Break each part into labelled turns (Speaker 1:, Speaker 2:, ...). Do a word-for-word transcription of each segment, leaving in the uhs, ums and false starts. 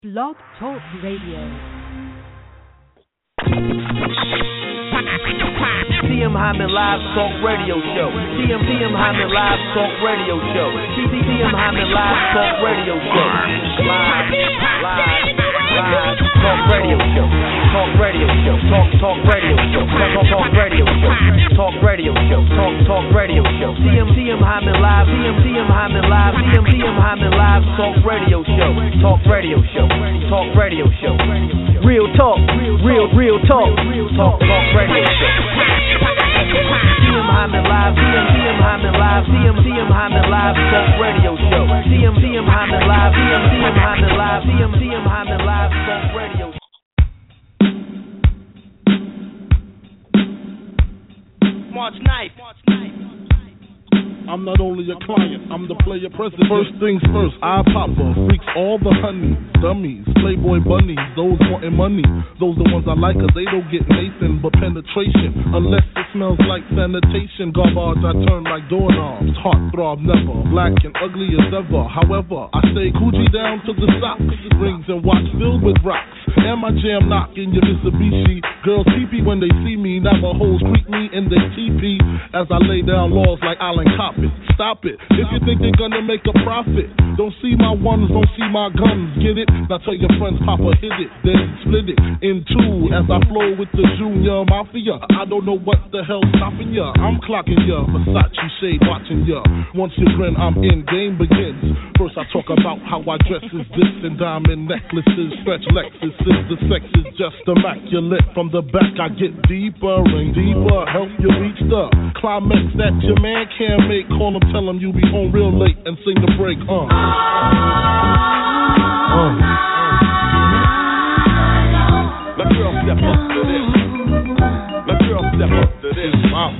Speaker 1: Blog Talk Radio.
Speaker 2: T M Hyman Live Talk Radio Show. T M T M Hyman Live Talk Radio Show. T M Hyman Live Talk Radio Show. Live, live, live Talk Radio Show. Talk Radio Show. Talk Talk Radio Show. Talk Talk Radio Show. Talk Radio Show. Talk Talk Radio Show. T M T M Hyman Live. T M T M Hyman Live. T M T M Hyman Live Talk Radio Show. Talk Radio Show. Talk Radio Show. Real talk. Real real talk. Talk Talk Radio Show. T M Hyman Live, T M T M Hyman Live, T M T M Hyman Live Talk Radio Show. T M T M Hyman Live, T M T M Hyman Live, T M T M Hyman Live Talk Radio Show. March ninth.
Speaker 3: I'm not only a client, I'm the player president. First things first, I pop up, freaks all the honeys, dummies, playboy bunnies, those wanting money. Those the ones I like, cause they don't get Nathan but penetration. Unless it smells like sanitation. Garbage, I turn like doorknobs. Heartthrob never, black and ugly as ever. However, I stay Coochie down to the socks, rings and watch filled with rocks. And my jam knocking your Mitsubishi. Girls pee-pee when they see me, Navajos creep me in their teepee. As I lay down laws like Island Coppin. Stop it, if you think they're gonna make a profit. Don't see my ones, don't see my guns, get it? Now tell your friends Papa hit it, then split it in two. As I flow with the Junior Mafia, I don't know what the hell's stopping ya. I'm clocking ya, Versace shade watching ya. Once you grin, I'm in, game begins. First I talk about how I dress is this, and diamond necklaces, stretch Lexuses. The sex is just immaculate. From the back I get deeper and deeper, help you reach the climax that your man can't make. Call him, tell him you be home real late and sing the break, uh. uh. Let girl step up to this. Let girl step up to this. Uh.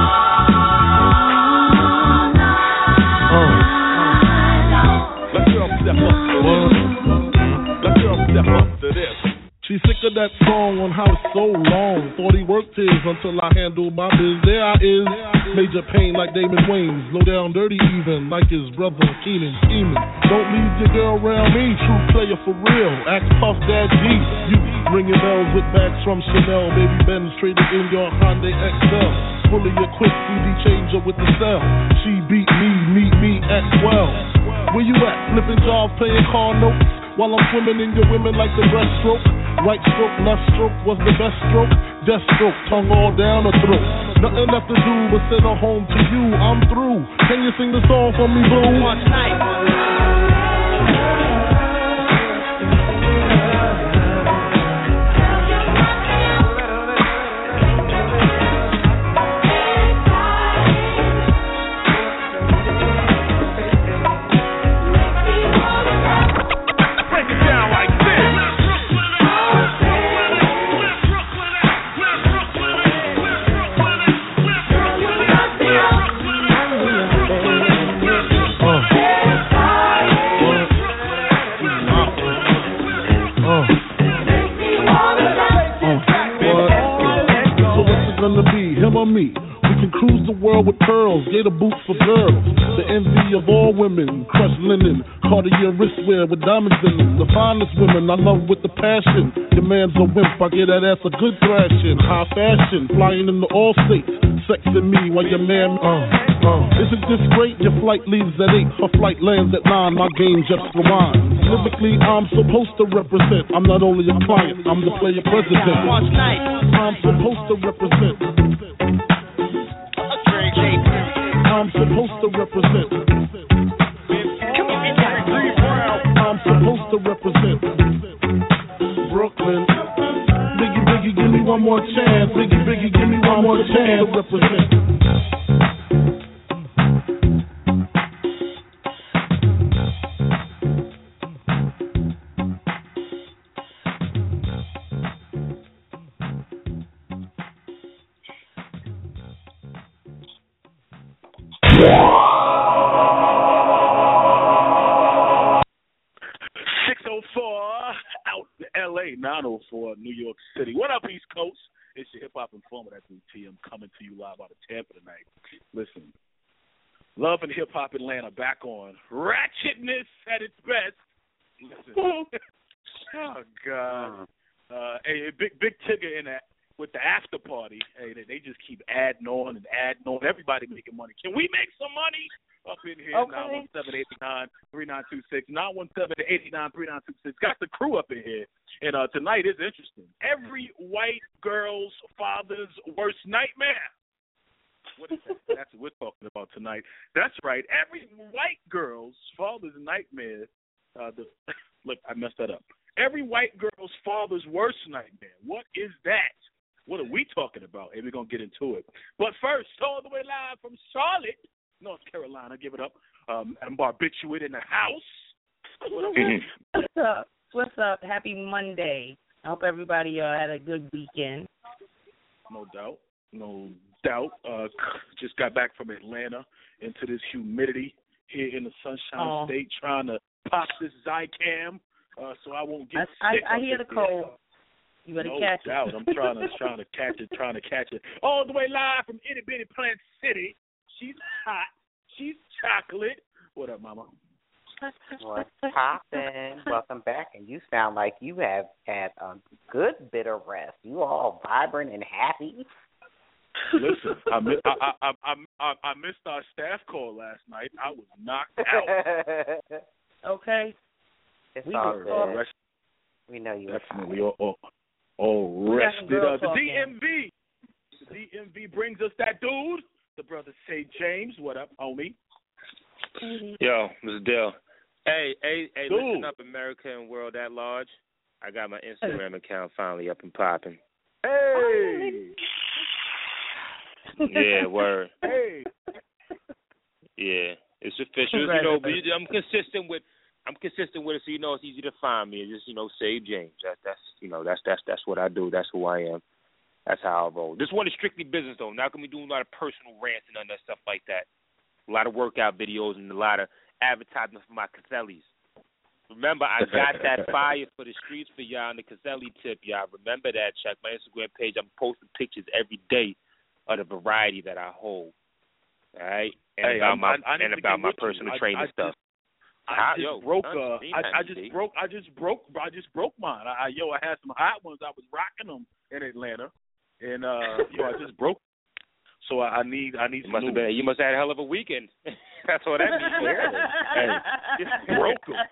Speaker 3: Uh. Let girl step up to this. Let girl step up to this. She's sick of that song on how it's so long. Thought he worked his until I handled my biz. There I is, major pain like Damon Wayans. Low down dirty even, like his brother Keenan scheming. Don't leave your girl around me, true player for real. Ask Puff Dad G. You ringing bells with bags from Chanel. Baby Benz traded in your Hyundai X L. Fully equipped C D changer with the cell. She beat me, meet me at twelve. Where you at? Flipping jobs, playing car notes. While I'm swimming in your women like the breaststroke. Right stroke, left stroke was the best stroke. Death stroke, tongue all down her throat. Nothing left to do but send her home to you. I'm through. Can you sing the song for me, boo? March night. Me. We can cruise the world with pearls, gator boots for girls. The envy of all women, crushed linen, Cartier wristwear with diamonds in them. The finest women I love with the passion. Your man's a wimp, I get that ass a good thrashing. High fashion, flying into all states, sexing me while your man. Uh, uh. Isn't this great? Your flight leaves at eight, her flight lands at nine. My game just rewinds. Lyrically, I'm supposed to represent. I'm not only a client, I'm the player president. Watch night. I'm supposed to represent. I'm supposed to represent. I'm supposed to represent Brooklyn. Biggie, Biggie, give me one more chance. Biggie, Biggie, give me one more chance to represent.
Speaker 4: nine oh four, New York City. What up, East Coast? It's your hip-hop informer, that's me, T M, coming to you live out of Tampa tonight. Listen, Love and Hip Hop Atlanta back on. Ratchetness at its best. Listen, Oh God. Uh, hey, big big Tigger in that with the after party. Hey, they, they just keep adding on and adding on. Everybody making money. Can we make some money? Up in here,
Speaker 5: okay.
Speaker 4: nine one seven, eight nine, three nine two six, nine one seven, eight nine, three nine two six. Got the crew up in here. And uh, tonight is interesting. Every white girl's father's worst nightmare. What is that? That's what we're talking about tonight. That's right. Every white girl's father's nightmare. Uh, the, look, I messed that up. Every white girl's father's worst nightmare. What is that? What are we talking about? And we're going to get into it. But first, all the way live from Charlotte, North Carolina, give it up. Um, I'm Barbiturate in the house.
Speaker 5: What's up? What's up? Happy Monday. I hope everybody uh, had a good weekend.
Speaker 4: No doubt. No doubt. Uh, just got back from Atlanta into this humidity here in the Sunshine
Speaker 5: oh.
Speaker 4: State, trying to pop this Zicam uh, so I won't get
Speaker 5: I,
Speaker 4: sick.
Speaker 5: I, I hear the cold. You better
Speaker 4: no
Speaker 5: catch
Speaker 4: doubt.
Speaker 5: it.
Speaker 4: I'm trying to trying to catch it, trying to catch it. All the way live from Itty Bitty Plant City. She's hot. She's chocolate. What up, Mama?
Speaker 6: What's poppin'? Welcome back. And you sound like you have had a good bit of rest. You all vibrant and happy.
Speaker 4: Listen, I, miss, I, I, I, I, I missed our staff call last night. I was knocked out.
Speaker 5: Okay.
Speaker 6: It's
Speaker 5: we
Speaker 6: all
Speaker 5: good.
Speaker 6: good. We know you
Speaker 4: Definitely all, all, all rested. Uh, the D M V. The D M V brings us that dude, the brother Say James. What up, homie?
Speaker 7: Yo, Mister Dale. Hey, hey, hey,
Speaker 4: Dude.
Speaker 7: Listen up, America and world at large. I got my Instagram account finally up and popping.
Speaker 4: Hey.
Speaker 7: Yeah, word.
Speaker 4: Hey.
Speaker 7: Yeah, it's official. You know, but I'm consistent with. I'm consistent with it, so you know it's easy to find me. It's just, you know, Say James. That, that's, you know, that's that's that's what I do. That's who I am. That's how I roll. This one is strictly business, though. Not gonna be doing a lot of personal rants and none of that stuff like that. A lot of workout videos and a lot of advertisement for my Casellis. Remember, I got that fire for the streets for y'all on the Caselli tip, y'all. Remember that. Check my Instagram page. I'm posting pictures every day of the variety that I hold. All right? And
Speaker 4: hey,
Speaker 7: about
Speaker 4: I'm,
Speaker 7: my,
Speaker 4: I, I
Speaker 7: and about my personal
Speaker 4: I,
Speaker 7: training
Speaker 4: I
Speaker 7: stuff.
Speaker 4: Just, I just
Speaker 7: yo,
Speaker 4: broke.
Speaker 7: son,
Speaker 4: Uh,
Speaker 7: see,
Speaker 4: I, I just
Speaker 7: see.
Speaker 4: broke. I just broke. I just broke mine. I, I yo, I had some hot ones. I was rocking them in Atlanta, and uh, yo, I just broke. So I, I need. I need.
Speaker 7: You
Speaker 4: some
Speaker 7: must have
Speaker 4: new
Speaker 7: been. You must have had a hell of a weekend. That's what that means.
Speaker 4: Hey, just broke them.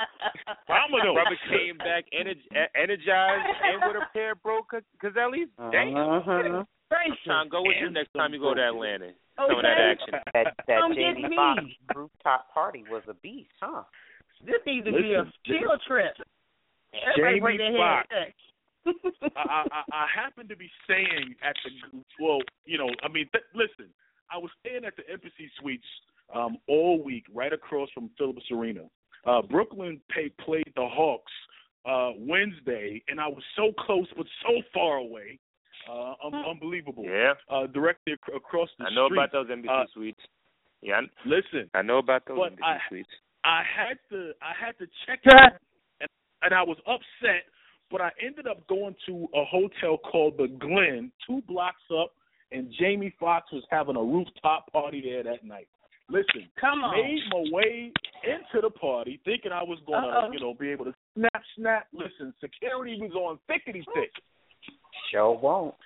Speaker 4: I'm a
Speaker 7: Brother came back energ- energized and with a pair of broke Casellis. Damn.
Speaker 6: Uh-huh.
Speaker 7: Sean, go with you next time you go to Atlanta.
Speaker 5: Okay.
Speaker 7: Some of that action.
Speaker 6: That, that
Speaker 5: Come get
Speaker 6: Jamie
Speaker 5: me.
Speaker 6: Foxx rooftop party was a beast, huh?
Speaker 5: This needs to be a
Speaker 4: Listen,
Speaker 5: field trip. Everybody break their
Speaker 4: Jamie
Speaker 5: head.
Speaker 4: Foxx. I, I, I happen to be staying at the, well, you know, I mean, th- listen, I was staying at the Embassy Suites um, all week, right across from Phillips Arena. Uh, Brooklyn pay, played the Hawks uh, Wednesday, and I was so close but so far away. Uh, um, unbelievable.
Speaker 7: Yeah.
Speaker 4: Uh, directly ac- across the
Speaker 7: I know
Speaker 4: street.
Speaker 7: about those Embassy
Speaker 4: uh,
Speaker 7: suites. Yeah.
Speaker 4: Listen.
Speaker 7: I know about those
Speaker 4: But
Speaker 7: Embassy
Speaker 4: I,
Speaker 7: suites.
Speaker 4: I had to, I had to check out, and, and I was upset. But I ended up going to a hotel called the Glen, two blocks up, and Jamie Foxx was having a rooftop party there that night. Listen,
Speaker 5: Come on.
Speaker 4: made my way into the party thinking I was going
Speaker 5: Uh-oh.
Speaker 4: to, you know, be able to snap, snap. Listen, security was on thickety-thick.
Speaker 6: Sure won't.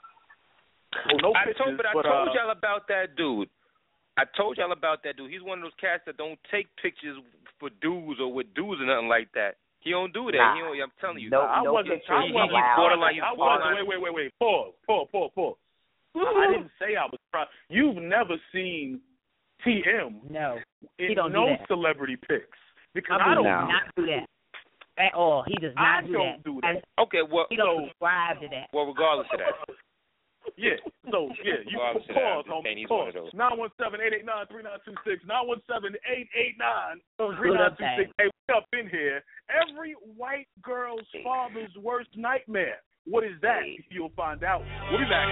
Speaker 4: Well, no
Speaker 7: I
Speaker 4: pictures,
Speaker 7: told, but I
Speaker 4: but,
Speaker 7: told
Speaker 4: uh,
Speaker 7: y'all about that dude. I told y'all about that dude. He's one of those cats that don't take pictures for dudes or with dudes or nothing like that. He don't do that.
Speaker 6: Nah.
Speaker 7: He don't, I'm telling you.
Speaker 6: No,
Speaker 4: I
Speaker 6: no
Speaker 4: wasn't,
Speaker 6: pictures
Speaker 4: I
Speaker 7: He-
Speaker 4: wasn't,
Speaker 7: he's
Speaker 6: allowed.
Speaker 7: borderline. He's
Speaker 4: I
Speaker 7: borderline.
Speaker 4: wasn't, wait, wait, wait, wait, pause, pause, pause, pause. I didn't say I was trying. You've never seen T M
Speaker 5: No.
Speaker 4: in
Speaker 5: He don't do
Speaker 4: no
Speaker 5: that.
Speaker 4: celebrity pics because
Speaker 5: I
Speaker 4: I don't
Speaker 5: do
Speaker 6: No.
Speaker 5: not do that at all. He does
Speaker 4: I
Speaker 5: not do
Speaker 4: don't
Speaker 5: that.
Speaker 4: do that.
Speaker 5: And
Speaker 7: Okay, well,
Speaker 5: he don't
Speaker 4: So-
Speaker 5: subscribe to that.
Speaker 7: well, regardless of that.
Speaker 4: Yeah, so, yeah, you
Speaker 7: Well,
Speaker 4: can
Speaker 7: obviously, I'm
Speaker 4: pause,
Speaker 7: just saying
Speaker 4: homie,
Speaker 7: he's one
Speaker 4: pause.
Speaker 7: of those.
Speaker 4: nine one seven, eight eight nine, three nine two six, nine one seven, eight eight nine,
Speaker 5: Those
Speaker 4: three
Speaker 5: good
Speaker 4: nine
Speaker 5: up
Speaker 4: two six.
Speaker 5: things.
Speaker 4: Hey, we up in here. Every white girl's father's worst nightmare. What is that? You'll find out. We'll be back.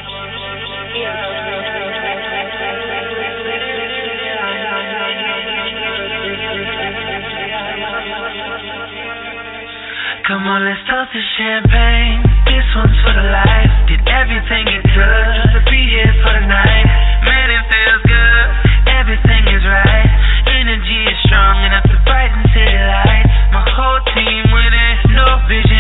Speaker 8: Come on, let's toast to champagne. This one's for the life. Did everything it could just to be here for the night. Man, it feels good. Everything is right. Energy is strong enough to brighten city lights. My whole team with it. No vision.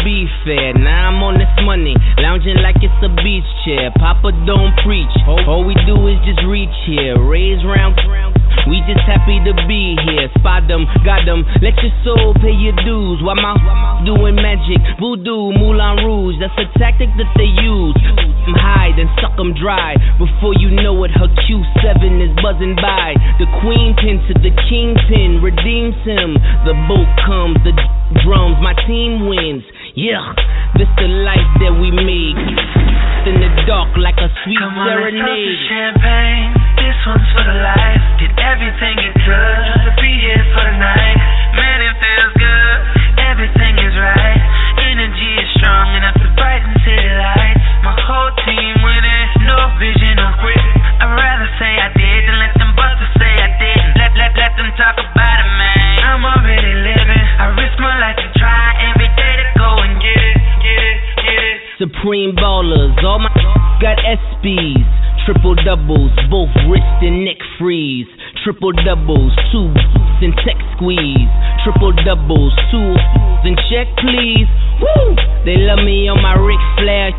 Speaker 9: be fair. Now I'm on this money, lounging like it's a beach chair. Papa don't preach, all we do is just reach here. Raise round, we just happy to be here. Spot them, got them, let your soul pay your dues. While my doing magic, voodoo, Moulin Rouge. That's a tactic that they use. I'm high, then suck them dry. Before you know it, her Q seven is buzzing by. The queen pin to the kingpin redeems him. The boat comes, the drums, my team wins. Yeah, this the life that we make. In the dark like a sweet
Speaker 8: Come on,
Speaker 9: serenade.
Speaker 8: let's toast to champagne. This one's for the life. Did everything it could just to be here for the night. Man, it feels good. Everything is right. Energy is strong enough to brighten city lights. My whole team winning. No vision, no quit. I'd rather say I did than let them busters say I didn't. Let let let them talk about it, man. I'm already living. I risk my life to try every day to go and get it, get it, get it.
Speaker 9: Supreme ballers, all my got S Bs. Triple doubles, both wrist and neck freeze. Triple doubles, two and tech squeeze. Triple doubles, two and check please. Woo! They love me on my Ric Flair.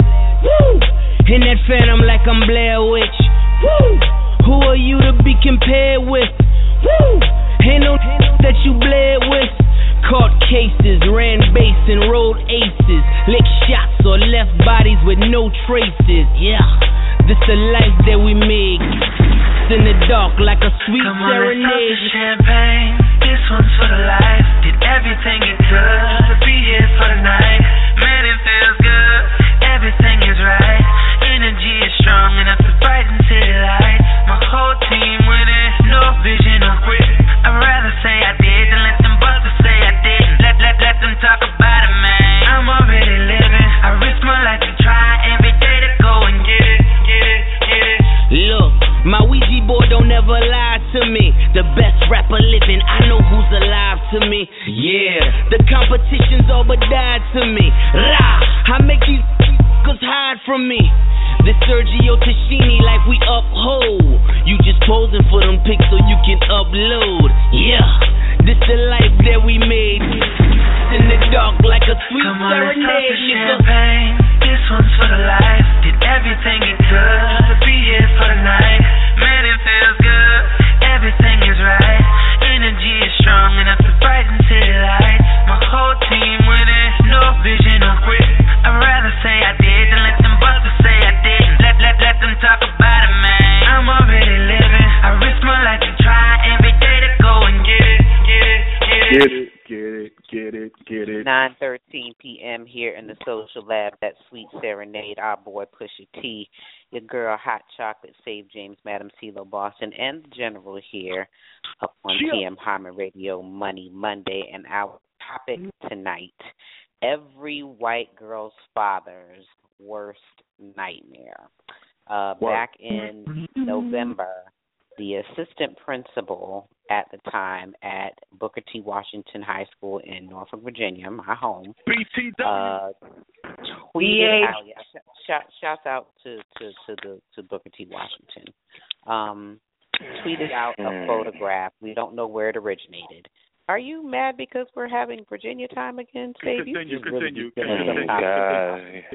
Speaker 9: Woo! In that phantom like I'm Blair Witch. Woo! Who are you to be compared with? Woo! Ain't no that you bled with. Caught cases, ran base and rolled aces. Lick shots or left bodies with no traces. Yeah, this the life that we make. In the dark like a sweet
Speaker 8: Come on,
Speaker 9: serenade.
Speaker 8: let's toast to champagne. This one's for the life. Did everything it could just to be here for the night. Man, it feels good. Everything is right. Energy is strong enough to brighten city lights. My whole team winning. No vision, no quit. I'd rather say I did than let them busters say I didn't. Let let let them talk about it, man. I'm already living. I risk my life to try every day to go and get it, get it, get it.
Speaker 9: Look, my Ouija board don't ever lie to me. The best rapper living, I know who's alive to me. Yeah, the competition's all but died to me. Rah, I make these cause hide from me. This Sergio Tashini like we uphold. You just posing for them pics so you can upload. Yeah, this the life that we made. In the dark like a sweet
Speaker 8: Come on, let's toast
Speaker 9: serenade.
Speaker 8: to champagne. This one's for the life. Did everything it could just to be here for the night. Man, it feels good. Everything is right. Energy is strong enough to brighten city lights. My whole team winning. No vision, no quit. I'd rather say I did than let them busters say I didn't. Let let let them talk about it, man. I'm already living. I risk my life to try every day to go and get it, get it, get it.
Speaker 4: Get it, get it, get it, get it.
Speaker 6: nine thirteen p.m. here in the Social Lab. That sweet serenade, our boy Pusha T, your girl Hot Chocolate, Save James, Madam CeeLo Boston, and the General here up on
Speaker 4: Chill.
Speaker 6: T M Hyman Radio Money Monday. And our topic tonight, every white girl's father's worst nightmare. Uh, back in November, the assistant principal at the time at Booker T. Washington High School in Norfolk, Virginia, my home,
Speaker 4: B T W.
Speaker 6: uh, tweeted out. Yeah, sh- shout, shouts out to, to, to the to Booker T. Washington. Um, tweeted out a photograph. We don't know where it originated. Are you mad because we're having Virginia time again, Steve?
Speaker 4: Continue,
Speaker 6: You really
Speaker 4: continue,
Speaker 6: be feeling
Speaker 4: continue.
Speaker 6: some type of-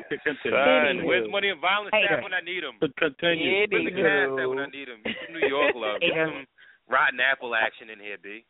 Speaker 7: Son, where's money and violence
Speaker 4: Hey,
Speaker 7: staff when I need them?
Speaker 4: Continue.
Speaker 6: Yeah,
Speaker 7: Where's the
Speaker 6: they
Speaker 7: cast
Speaker 6: do.
Speaker 7: at when I need them? Get some New York love. Get some rotten apple action in here, B.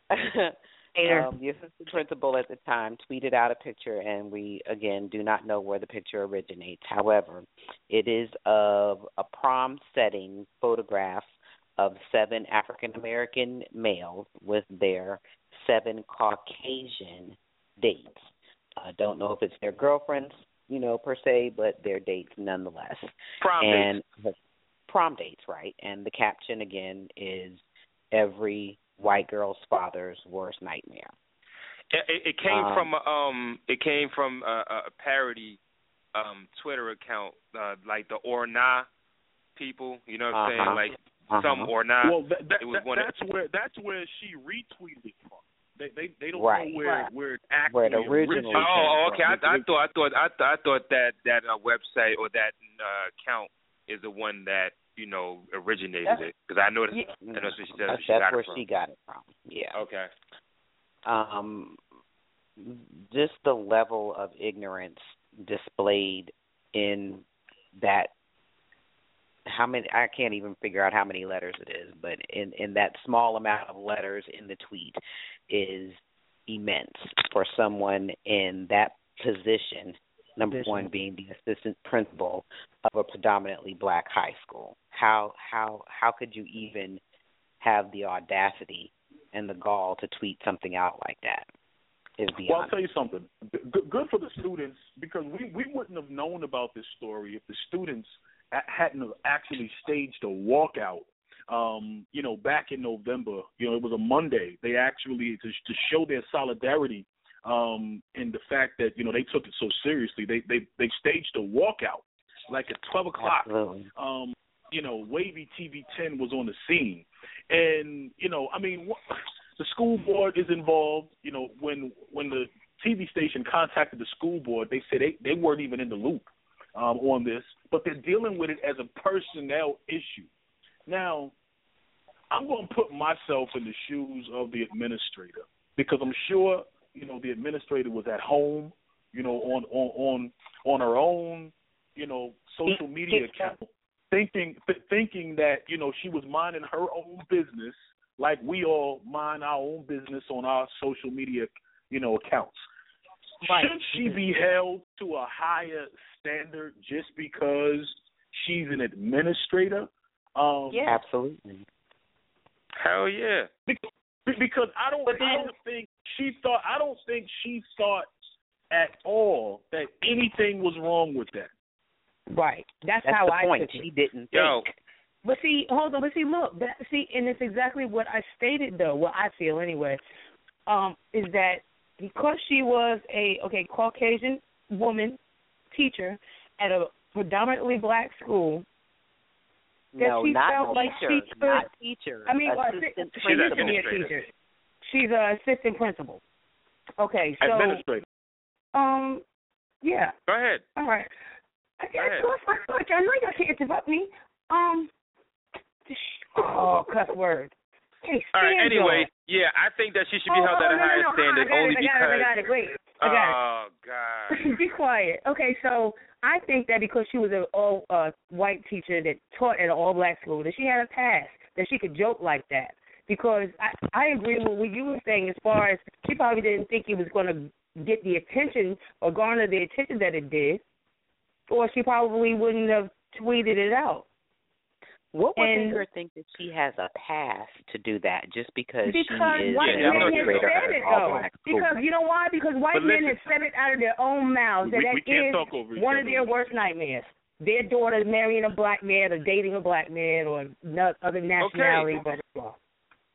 Speaker 6: um, the assistant principal at the time tweeted out a picture, and we, again, do not know where the picture originates. However, it is of a prom setting photograph of seven African-American males with their seven Caucasian dates. I uh, don't know if it's their girlfriends, you know, per se, but their dates nonetheless.
Speaker 7: Prom
Speaker 6: and
Speaker 7: dates.
Speaker 6: The prom dates, right? And the caption, again, is every white girl's father's worst nightmare.
Speaker 7: It, it, it came
Speaker 6: Um,
Speaker 7: from a, um, it came from a, a parody um Twitter account, uh, like the or nah people. You know what I'm
Speaker 6: Uh-huh.
Speaker 7: saying? Like
Speaker 6: Uh-huh.
Speaker 7: some or nah.
Speaker 4: Well, that, that,
Speaker 7: It was
Speaker 4: that,
Speaker 7: one of-
Speaker 4: that's where that's where she retweeted it from. They they they don't
Speaker 6: Right.
Speaker 4: know where
Speaker 6: Right.
Speaker 4: where it actually
Speaker 6: Where it originally
Speaker 7: Oh,
Speaker 6: came
Speaker 7: oh, okay. I,
Speaker 4: from.
Speaker 7: I thought, I thought, I thought, I thought that that uh, website or that uh, account is the one that you know originated
Speaker 6: That's-
Speaker 7: it. Because I know that's,
Speaker 6: Yeah.
Speaker 7: I know that's where she said
Speaker 6: That's,
Speaker 7: she
Speaker 6: that's
Speaker 7: got
Speaker 6: where
Speaker 7: it from.
Speaker 6: she got it from. Yeah.
Speaker 7: Okay.
Speaker 6: Um, just the level of ignorance displayed in that. How many? I can't even figure out how many letters it is, but in, in that small amount of letters in the tweet is immense for someone in that position. Number position. one being the assistant principal of a predominantly black high school. How how how could you even have the audacity and the gall to tweet something out like that? Is beyond.
Speaker 4: Well, I'll tell you something. Good, good for the students, because we, we wouldn't have known about this story if the students hadn't actually staged a walkout, um, you know, back in November. You know, it was a Monday. They actually, to, to show their solidarity um, in the fact that, you know, they took it so seriously, they they, they staged a walkout, like at twelve o'clock. Um, you know, Wavy T V ten was on the scene. And, you know, I mean, the school board is involved. You know, when when the T V station contacted the school board, they said they, they weren't even in the loop. Um, on this, but they're dealing with it as a personnel issue. Now, I'm going to put myself in the shoes of the administrator, because I'm sure, you know, the administrator was at home, you know, on on on, on her own, you know, social media account, thinking th- thinking that, you know, she was minding her own business like we all mind our own business on our social media, you know, accounts. Right. Should she be held to a higher standard just because she's an administrator? Um,
Speaker 6: yeah, absolutely.
Speaker 7: Hell yeah.
Speaker 4: Because, because I don't, I don't think she thought. I don't think she thought at all that anything was wrong with that.
Speaker 5: Right. That's,
Speaker 6: That's
Speaker 5: how
Speaker 6: the
Speaker 5: I
Speaker 6: point.
Speaker 5: took
Speaker 6: She
Speaker 5: it.
Speaker 6: didn't
Speaker 7: Yo.
Speaker 6: think.
Speaker 5: But see, hold on. But see, look. That, see, and it's exactly what I stated, though. What I feel anyway, um, is that. Because she was a, okay, Caucasian woman teacher at a predominantly black school, that
Speaker 6: no,
Speaker 5: she
Speaker 6: not
Speaker 5: felt
Speaker 6: teacher,
Speaker 5: like she could,
Speaker 6: not teacher.
Speaker 5: I mean,
Speaker 6: assistant
Speaker 5: she used to be a teacher. She's an assistant principal. Okay, so.
Speaker 4: Administrator.
Speaker 5: Um, yeah.
Speaker 7: Go ahead.
Speaker 5: All right. I
Speaker 7: Go ahead.
Speaker 5: I know y'all can't interrupt me. Um, oh, cuss word. Hey,
Speaker 7: all right, anyway, yeah, I think that she should be
Speaker 5: oh,
Speaker 7: held
Speaker 5: oh,
Speaker 7: at a
Speaker 5: no,
Speaker 7: higher
Speaker 5: no, no.
Speaker 7: standard
Speaker 5: I
Speaker 7: only
Speaker 5: it, I
Speaker 7: because.
Speaker 5: I got it, I got it. Wait, I got
Speaker 7: oh,
Speaker 5: it.
Speaker 7: God.
Speaker 5: Be quiet. Okay, so I think that because she was an all uh, white teacher that taught at an all black school, that she had a pass, that she could joke like that. Because I, I agree with what you were saying as far as she probably didn't think it was going to get the attention or garner the attention that it did, or she probably wouldn't have tweeted it out.
Speaker 6: What would
Speaker 5: and,
Speaker 6: make her think that she has a pass to do that just because,
Speaker 5: because
Speaker 6: she is
Speaker 5: white
Speaker 6: an
Speaker 5: men have
Speaker 6: administrator
Speaker 5: said
Speaker 6: at
Speaker 5: it,
Speaker 6: an all
Speaker 5: though.
Speaker 6: black school?
Speaker 5: Because you know why? Because white
Speaker 7: but
Speaker 5: men
Speaker 7: listen,
Speaker 5: have said it out of their own mouths,
Speaker 4: we,
Speaker 5: and that
Speaker 4: we can't
Speaker 5: is
Speaker 4: talk over
Speaker 5: one
Speaker 4: each
Speaker 5: of their
Speaker 4: other.
Speaker 5: worst nightmares. Their daughter marrying a black man or dating a black man or no, other nationality,
Speaker 7: okay.
Speaker 5: blah, blah.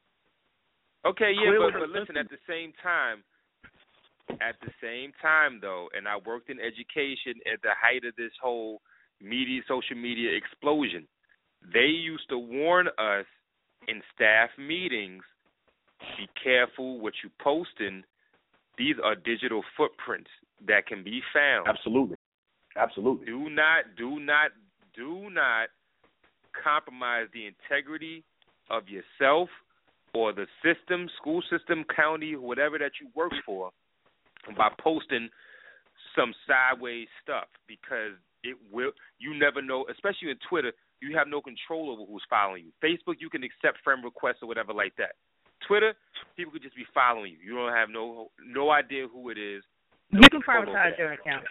Speaker 7: Okay, yeah,
Speaker 4: Clearly,
Speaker 7: but, but listen, at the same time, at the same time, though, and I worked in education at the height of this whole media, social media explosion, they used to warn us in staff meetings, be careful what you posting. These are digital footprints that can be found.
Speaker 4: Absolutely. Absolutely.
Speaker 7: Do not, do not, do not compromise the integrity of yourself or the system, school system, county, whatever that you work for, by posting some sideways stuff, because it will. You never know, especially in Twitter. You have no control over who's following you. Facebook, you can accept friend requests or whatever like that. Twitter, people could just be following you. You don't have no no idea who it is. No
Speaker 5: you can
Speaker 7: control
Speaker 5: privatize your account.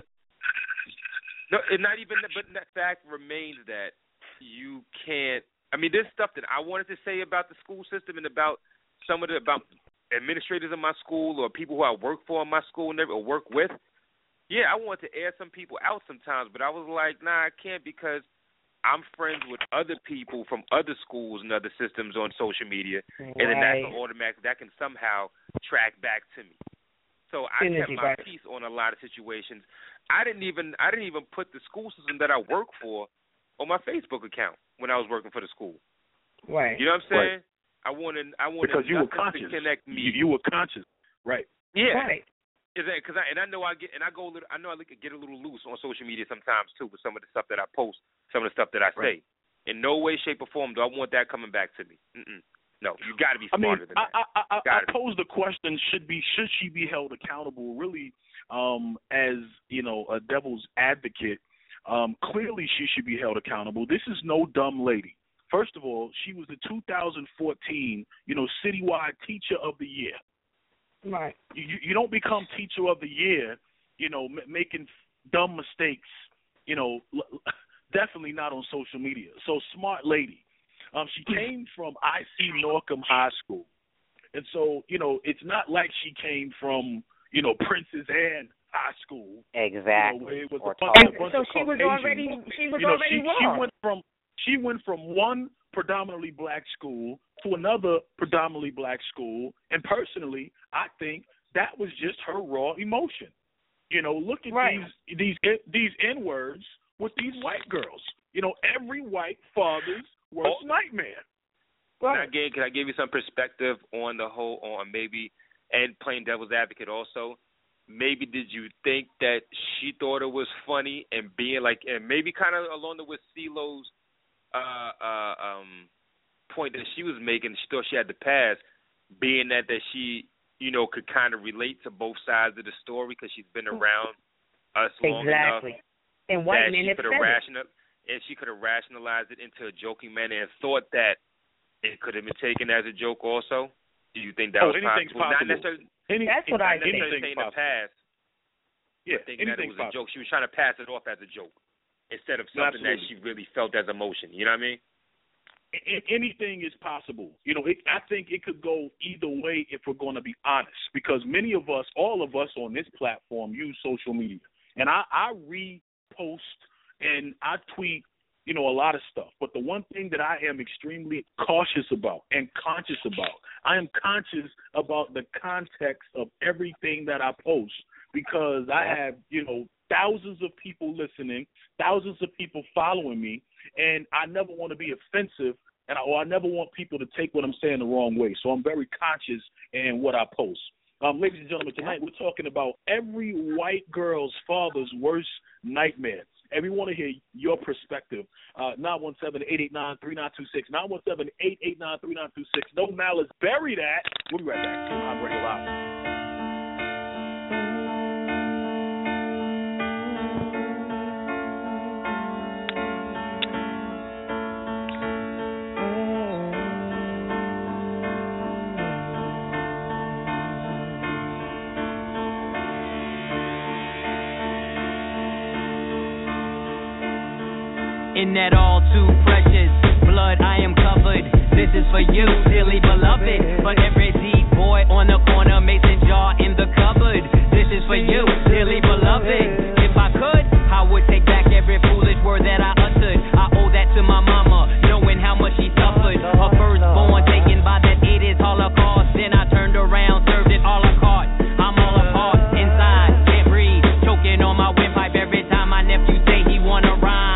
Speaker 7: No, it not even. But the fact remains that you can't. I mean, there's stuff that I wanted to say about the school system and about some of the about administrators in my school or people who I work for in my school and or work with. Yeah, I wanted to air some people out sometimes, but I was like, nah, I can't, because I'm friends with other people from other schools and other systems on social media, right. And then that's an automatic that can somehow track back to me. So I kept my peace on a lot of situations. I didn't even I didn't even put the school system that I work for on my Facebook account when I was working for the school.
Speaker 5: Right.
Speaker 7: You know what I'm saying?
Speaker 4: Right.
Speaker 7: I wanted I wanted
Speaker 4: because you were
Speaker 7: nothing
Speaker 4: conscious.
Speaker 7: to connect me.
Speaker 4: You, you were conscious, right?
Speaker 7: Yeah.
Speaker 5: Right.
Speaker 7: Is that because I and I know I get and I go a little I know I get a little loose on social media sometimes too with some of the stuff that I post, some of the stuff that I say. Right. In no way, shape, or form do I want that coming back to me. Mm-mm. No, you got to be
Speaker 4: I mean,
Speaker 7: smarter than that.
Speaker 4: I, I, I, I
Speaker 7: be.
Speaker 4: pose the question: Should be should she be held accountable? Really, um, as you know, a devil's advocate. Um, clearly, she should be held accountable. This is no dumb lady. First of all, she was the two thousand fourteen, you know, citywide Teacher of the Year.
Speaker 5: Right.
Speaker 4: You you don't become Teacher of the Year, you know, m- making dumb mistakes. You know, l- definitely not on social media. So smart lady. Um, she came from I C Norcom High School, and so you know, it's not like she came from you know Princess Anne High School.
Speaker 6: Exactly.
Speaker 4: You know, where it was
Speaker 6: or
Speaker 4: a bunch,
Speaker 5: and
Speaker 4: a bunch
Speaker 5: so
Speaker 4: of
Speaker 5: she was
Speaker 4: Caucasians.
Speaker 5: already she was
Speaker 4: you know,
Speaker 5: already
Speaker 4: she,
Speaker 5: wrong.
Speaker 4: she went from she went from one predominantly black school to another predominantly black school, and personally, I think that was just her raw emotion. You know, look at
Speaker 5: right.
Speaker 4: these these these N words with these white girls. You know, every white father's worst oh. nightmare.
Speaker 7: Right. Again, can I give you some perspective on the whole, on maybe, and playing devil's advocate also? Maybe did you think that she thought it was funny and being like, and maybe kind of along the with CeeLo's uh, uh, um, point that she was making, she thought she had to pass, being that, that she, you know, could kind of relate to both sides of the story because she's been around us long
Speaker 5: exactly.
Speaker 7: enough.
Speaker 5: And white
Speaker 7: that
Speaker 5: men
Speaker 7: she
Speaker 5: have
Speaker 7: could
Speaker 5: said
Speaker 7: have
Speaker 5: it.
Speaker 7: rational, and she could have rationalized it into a joking manner and thought that it could have been taken as a joke also. Do you think that
Speaker 4: oh,
Speaker 7: was
Speaker 4: anything's
Speaker 7: possible?
Speaker 4: possible.
Speaker 7: Not necessarily.
Speaker 4: Any,
Speaker 5: That's what I
Speaker 7: not
Speaker 5: think.
Speaker 7: necessarily saying in the past.
Speaker 4: Yeah,
Speaker 7: thinking that it was
Speaker 4: possible.
Speaker 7: a joke. She was trying to pass it off as a joke instead of something
Speaker 4: Absolutely.
Speaker 7: that she really felt as emotion. You know what I mean?
Speaker 4: Anything is possible. You know, it, I think it could go either way if we're going to be honest, because many of us, all of us on this platform use social media. And I, I repost and I tweet, you know, a lot of stuff. But the one thing that I am extremely cautious about and conscious about, I am conscious about the context of everything that I post, because I have, you know, thousands of people listening, thousands of people following me, and I never want to be offensive, and I, or I never want people to take what I'm saying the wrong way. So I'm very conscious in what I post. Um, ladies and gentlemen, tonight we're talking about every white girl's father's worst nightmare. And we want to hear your perspective. Uh, nine one seven, eight eight nine, three nine two six. nine one seven, eight eight nine, three nine two six. No malice. Bury that. We'll be right back. I'm Radio Live.
Speaker 9: In that all too precious blood I am covered. This is for you, dearly beloved. For every deep boy on the corner, mason jar in the cupboard. This is for you, dearly beloved. If I could, I would take back every foolish word that I uttered. I owe that to my mama, knowing how much she suffered. Her firstborn taken by that eighties Holocaust. Then I turned around, served it all a cart. I'm all apart, inside, can't breathe. Choking on my windpipe every time my nephew say he wanna rhyme.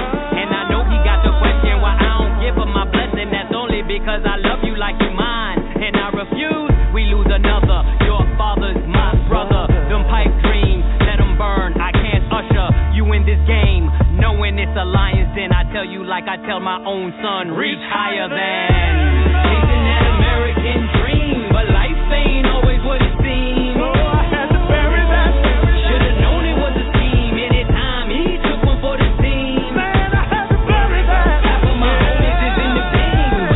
Speaker 9: Because I love you like you mine, and I refuse, we lose another. Your father's my brother. Them pipe dreams, let them burn. I can't usher you in this game, knowing it's a lion's den. I tell you like I tell my own son, reach higher than chasing that American dream. But life ain't always what it seems. Oh, I had to bury that. Should've known it was a scheme. Anytime he took one for the team. Man, I had to bury that. Half of my homies is in the beam.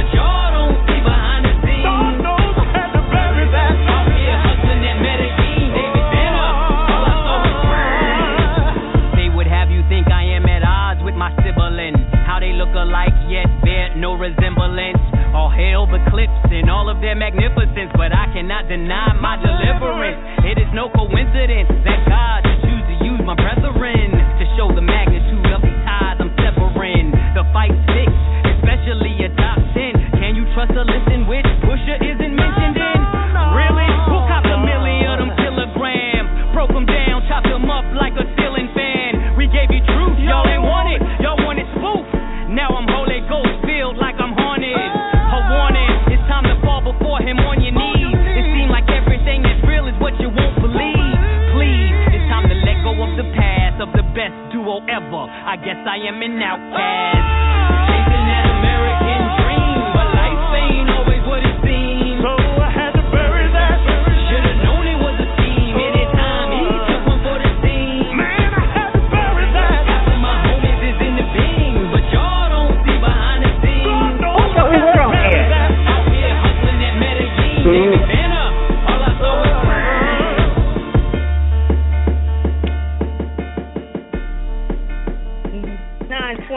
Speaker 9: Alike yet bear no resemblance. All hail the clips and all of their magnificence, but I cannot deny my deliverance. It is no coincidence that God should choose to use my brethren to show the magnitude of these ties I'm severing. The fight's fixed, especially a top ten. Can you trust a listen which Pusha isn't mentioned in? Really? Who copped a million of them kilograms? Broke them down, chopped them up like a ceiling fan. We gave you truth, y'all ain't want it. Y'all wanted spoof. Now I'm Holy Ghost filled like I'm haunted. A warning, it's time to fall before him on your knees. It seems like everything that's real is what you won't believe. Please, it's time to let go of the past of the best duo ever. I guess I am an outcast. Chasing that American dream, but life ain't always what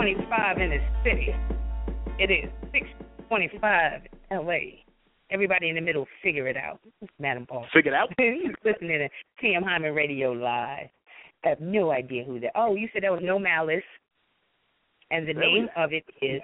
Speaker 5: twenty-five in the city. It is six twenty-five L A. Everybody in the middle, figure it out. Madam Paul.
Speaker 4: Figure it out?
Speaker 5: You're listening to T M Hyman Radio Live. I have no idea who that. Oh, you said that was No Malice. And the there name of it is.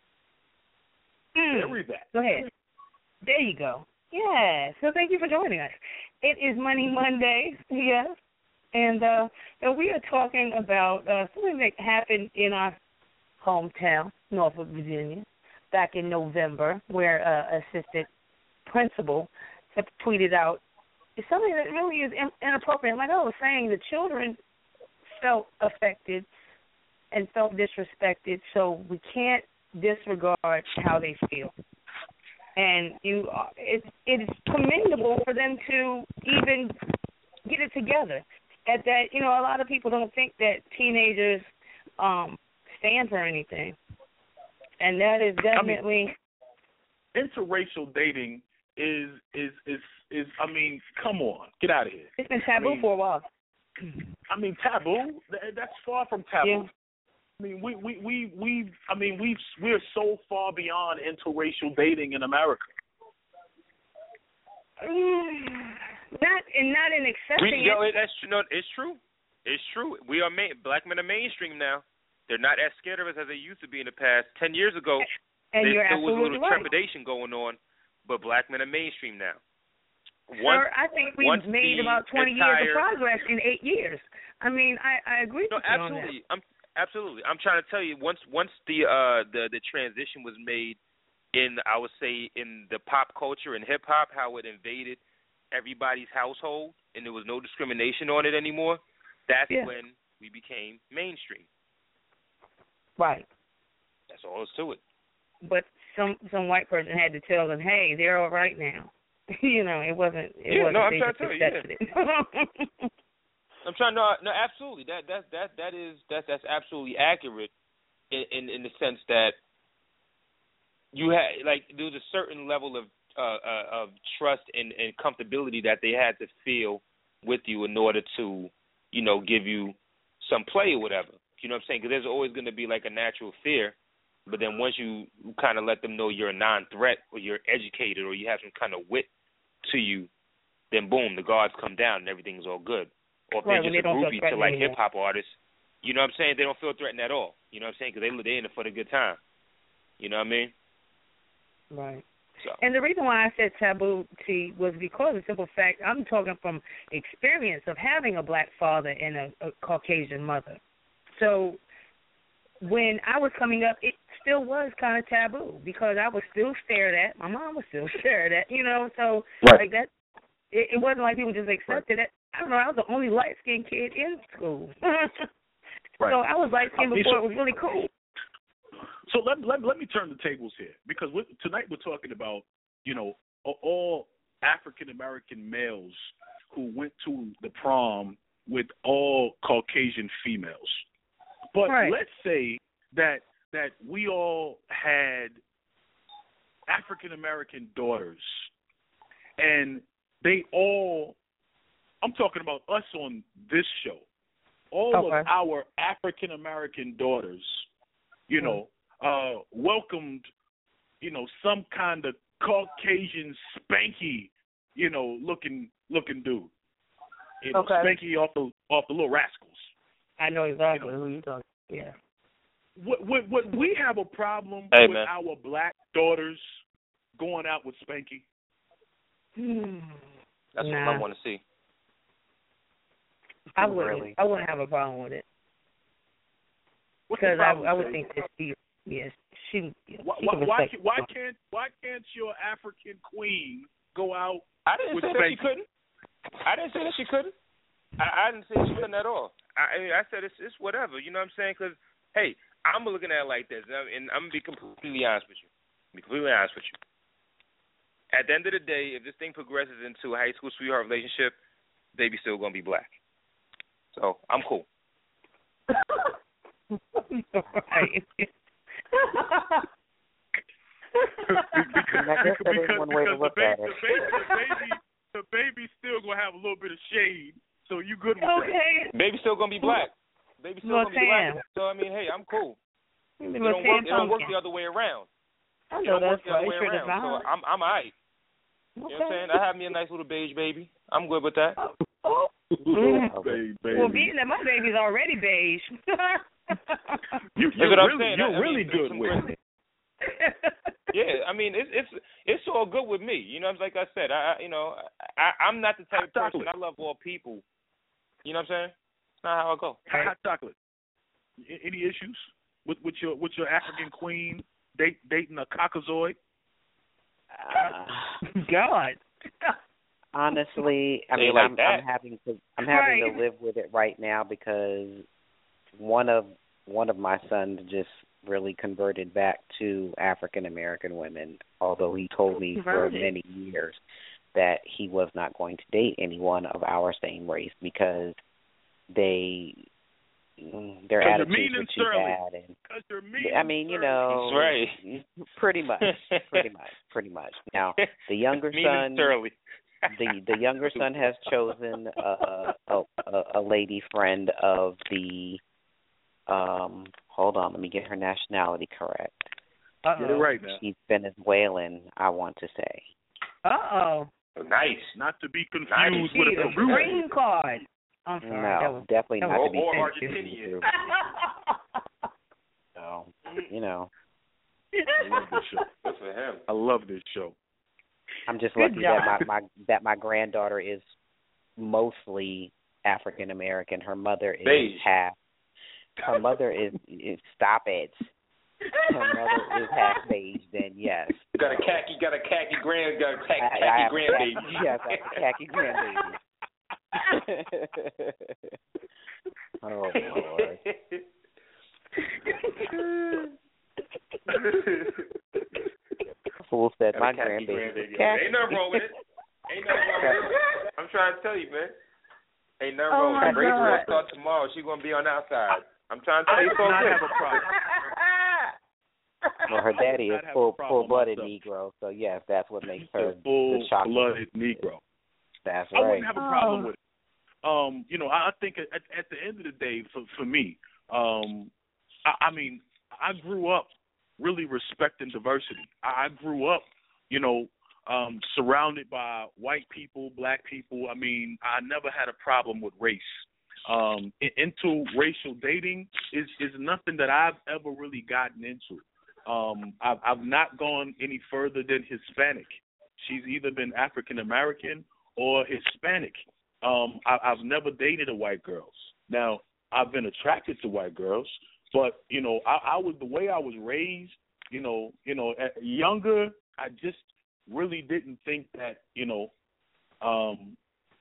Speaker 5: Mm,
Speaker 4: there that.
Speaker 5: Go ahead. There you go. Yeah. So thank you for joining us. It is Money Monday. Yes. And, uh, and we are talking about uh, something that happened in our hometown, Norfolk, Virginia, back in November, where uh, assistant principal had tweeted out, it's something that really is in- inappropriate. Like I was saying, the children felt affected and felt disrespected, so we can't disregard how they feel. And you, it, it's commendable for them to even get it together. At that, you know, a lot of people don't think that teenagers um, stand for anything, and that is definitely.
Speaker 4: I mean, interracial dating is is is is. I mean, come on, get out of here.
Speaker 5: It's been taboo I mean, for a while.
Speaker 4: I mean, taboo. That's far from taboo.
Speaker 5: Yeah.
Speaker 4: I mean, we we we we. I mean, we we're so far beyond interracial dating in America.
Speaker 5: Not and not in accepting
Speaker 7: we, yo,
Speaker 5: it.
Speaker 7: That's no, it's true. It's true. We are main, black men are mainstream now. They're not as scared of us as they used to be in the past. Ten years ago,
Speaker 5: and
Speaker 7: there
Speaker 5: still
Speaker 7: was a little
Speaker 5: right.
Speaker 7: trepidation going on, but black men are mainstream now.
Speaker 5: Once, Sir, I think we've made about twenty
Speaker 7: entire,
Speaker 5: years of progress in eight years. I mean, I, I agree
Speaker 7: no,
Speaker 5: with you
Speaker 7: absolutely.
Speaker 5: on that.
Speaker 7: I'm absolutely. I'm trying to tell you. Once once the uh the the transition was made in, I would say, in the pop culture and hip hop, how it invaded everybody's household, and there was no discrimination on it anymore, that's
Speaker 5: yeah.
Speaker 7: when we became mainstream.
Speaker 5: Right.
Speaker 7: That's all there's to it.
Speaker 5: But some some white person had to tell them, hey, they're all right now. you know, it wasn't. It
Speaker 7: yeah,
Speaker 5: wasn't
Speaker 7: no, I'm
Speaker 5: they
Speaker 7: trying to tell you. Yeah.
Speaker 5: It.
Speaker 7: I'm trying to. No, absolutely. That that that that is that that's absolutely accurate, in in, in the sense that you had like there was a certain level of Uh, uh, of trust and, and comfortability that they had to feel with you in order to, you know, give you some play or whatever. You know what I'm saying? Because there's always going to be like a natural fear, but then once you kind of let them know you're a non-threat or you're educated or you have some kind of wit to you, then boom, the guards come down and everything's all good. Or if
Speaker 5: right,
Speaker 7: they're just a groupie to like
Speaker 5: anymore.
Speaker 7: hip-hop artists, you know what I'm saying? They don't feel threatened at all. You know what I'm saying? Because they, they're in it for the good time. You know what I mean?
Speaker 5: Right.
Speaker 7: So.
Speaker 5: And the reason why I said taboo, T, was because of the simple fact I'm talking from experience of having a black father and a, a Caucasian mother. So when I was coming up, it still was kind of taboo because I was still stared at. My mom was still stared at, you know. So
Speaker 4: right.
Speaker 5: like that, it, it wasn't like people just accepted right. it. I don't know. I was the only light skinned kid in school.
Speaker 4: right.
Speaker 5: So I was light skinned before it was really cool.
Speaker 4: So let, let let me turn the tables here because we're, tonight we're talking about, you know, all African American males who went to the prom with all Caucasian females. But
Speaker 5: right.
Speaker 4: let's say that that we all had African American daughters, and they all, I'm talking about us on this show, all
Speaker 5: okay.
Speaker 4: of our African American daughters, you know, uh, welcomed, you know, some kind of Caucasian Spanky, you know, looking looking dude. You know,
Speaker 5: okay.
Speaker 4: Spanky off the off the Little Rascals.
Speaker 5: I know exactly
Speaker 4: you know,
Speaker 5: who you're talking. Yeah.
Speaker 4: Would, would, would we have a problem
Speaker 7: hey,
Speaker 4: with
Speaker 7: man.
Speaker 4: our black daughters going out with Spanky?
Speaker 5: Hmm.
Speaker 7: That's
Speaker 5: nah.
Speaker 7: what I want to see.
Speaker 5: I wouldn't.
Speaker 6: Really?
Speaker 5: I wouldn't have a problem with it
Speaker 4: What's
Speaker 5: because I, I would
Speaker 4: Jay?
Speaker 5: think that she, yes, she. she
Speaker 4: Why,
Speaker 5: can
Speaker 4: why,
Speaker 5: respect
Speaker 4: why, why can't why can't your African queen go out?
Speaker 7: I didn't
Speaker 4: with
Speaker 7: say
Speaker 4: Spanky?
Speaker 7: that she couldn't. I didn't say that she couldn't. I, I didn't say she couldn't at all. I, I mean, I said it's, it's whatever. You know what I'm saying? Because hey, I'm looking at it like this, and I'm gonna be completely honest with you. Be completely honest with you. At the end of the day, if this thing progresses into a high school sweetheart relationship, baby's still gonna be black. So I'm cool.
Speaker 5: Right.
Speaker 4: because
Speaker 6: I guess that is
Speaker 4: because,
Speaker 6: one way to
Speaker 4: because
Speaker 6: look
Speaker 4: the, baby,
Speaker 6: at it.
Speaker 4: the, baby, the baby, the baby's still gonna have a little bit of shade. So you good with
Speaker 5: okay.
Speaker 7: Baby's still gonna be black. Baby's still
Speaker 5: Well,
Speaker 7: gonna be
Speaker 5: Sam.
Speaker 7: black. So I mean, hey, I'm cool. It don't work. It don't work the other way around.
Speaker 5: I know
Speaker 7: it don't
Speaker 5: that's
Speaker 7: work the other
Speaker 5: right.
Speaker 7: way
Speaker 5: Sure
Speaker 7: around. So I'm I'm alright. You know what I'm saying? I have me a nice little beige baby. I'm good with that.
Speaker 5: Oh.
Speaker 4: Mm. Baby, baby.
Speaker 5: Well, being that my baby's already beige.
Speaker 4: you, you're
Speaker 7: what
Speaker 4: really,
Speaker 7: I'm saying.
Speaker 4: You're
Speaker 7: I
Speaker 4: really
Speaker 7: mean,
Speaker 4: good with it.
Speaker 7: Yeah, I mean it's it's it's all good with me. You know, like I said, I you know I I'm not the type of person. I love all people. You know what I'm saying? It's not how I go.
Speaker 4: Hot chocolate. Any issues with with your with your African queen date, dating a caucasoid?
Speaker 6: Uh,
Speaker 5: God.
Speaker 6: Honestly, I mean,
Speaker 7: like
Speaker 6: I'm,
Speaker 7: that.
Speaker 6: I'm having to I'm having
Speaker 5: Right.
Speaker 6: to live with it right now because one of one of my sons just really converted back to African American women, although he told me for
Speaker 5: Right.
Speaker 6: many years that he was not going to date anyone of our same race because they their attitudes were too bad, and
Speaker 4: you're mean
Speaker 6: I mean, you know,
Speaker 7: That's right.
Speaker 6: pretty much, pretty much, pretty much. Now, the younger
Speaker 7: mean
Speaker 6: son,
Speaker 7: and surly.
Speaker 6: the the younger son has chosen uh, a, a a lady friend of the. Um, hold on, let me get her nationality correct.
Speaker 5: Uh-oh.
Speaker 4: Get it right now.
Speaker 6: She's Venezuelan, I want to say.
Speaker 5: Uh-oh.
Speaker 7: Nice.
Speaker 4: Not to be confused
Speaker 7: Nice.
Speaker 4: with
Speaker 5: She
Speaker 4: a
Speaker 5: a
Speaker 4: Peruvian.
Speaker 5: green card. I'm sorry. that
Speaker 6: No,
Speaker 5: was,
Speaker 6: definitely
Speaker 5: that
Speaker 6: not
Speaker 5: was,
Speaker 6: to be
Speaker 7: Or
Speaker 6: confused.
Speaker 7: Argentinian.
Speaker 6: So, you know,
Speaker 4: I love this show.
Speaker 7: Good for him.
Speaker 4: I love this show.
Speaker 6: I'm just
Speaker 5: Good
Speaker 6: lucky
Speaker 5: job.
Speaker 6: that my, my that my granddaughter is mostly African American. Her mother is
Speaker 7: Beige.
Speaker 6: half. Her mother is, is stop it. Her mother is half beige. Then yes.
Speaker 7: You got a khaki, got a khaki grand, got a khaki,
Speaker 6: I, I
Speaker 7: khaki
Speaker 6: have
Speaker 7: grandbaby.
Speaker 6: khaki- Yes, I have a khaki grandbaby. Oh Lord. Fool said
Speaker 7: Got a
Speaker 6: my
Speaker 7: khaki
Speaker 6: grandbaby.
Speaker 7: grandbaby.
Speaker 6: was khaki.
Speaker 7: Ain't nothing wrong with it. Ain't nothing wrong with it. I'm trying to tell you, man. Ain't nothing
Speaker 5: Oh,
Speaker 7: wrong
Speaker 5: my
Speaker 7: with it. Rachel
Speaker 5: God.
Speaker 7: will start tomorrow. She's gonna be on our side. I'm trying to tell
Speaker 4: I
Speaker 7: you,
Speaker 4: do
Speaker 7: folks.
Speaker 4: not have a problem.
Speaker 6: Well, her daddy is
Speaker 4: I have a
Speaker 6: full
Speaker 4: problem
Speaker 6: full blooded
Speaker 4: myself.
Speaker 6: Negro, so yes, that's what makes
Speaker 4: He's
Speaker 6: her
Speaker 4: a
Speaker 6: the shock.
Speaker 4: full-blooded Negro.
Speaker 6: That's
Speaker 4: I
Speaker 6: right.
Speaker 4: wouldn't have a problem
Speaker 5: Oh.
Speaker 4: with it. Um, you know, I I think at, at the end of the day, for for me, um, I, I mean, I grew up really respecting diversity. I, I grew up, you know, um, surrounded by white people, black people. I mean, I never had a problem with race. Um, in, interracial dating is is nothing that I've ever really gotten into. Um, I've I've not gone any further than Hispanic. She's either been African American or Hispanic. Um, I, I've never dated a white girl. Now, I've been attracted to white girls, but you know, I, I was the way I was raised. You know, you know, at younger, I just really didn't think that you know, um,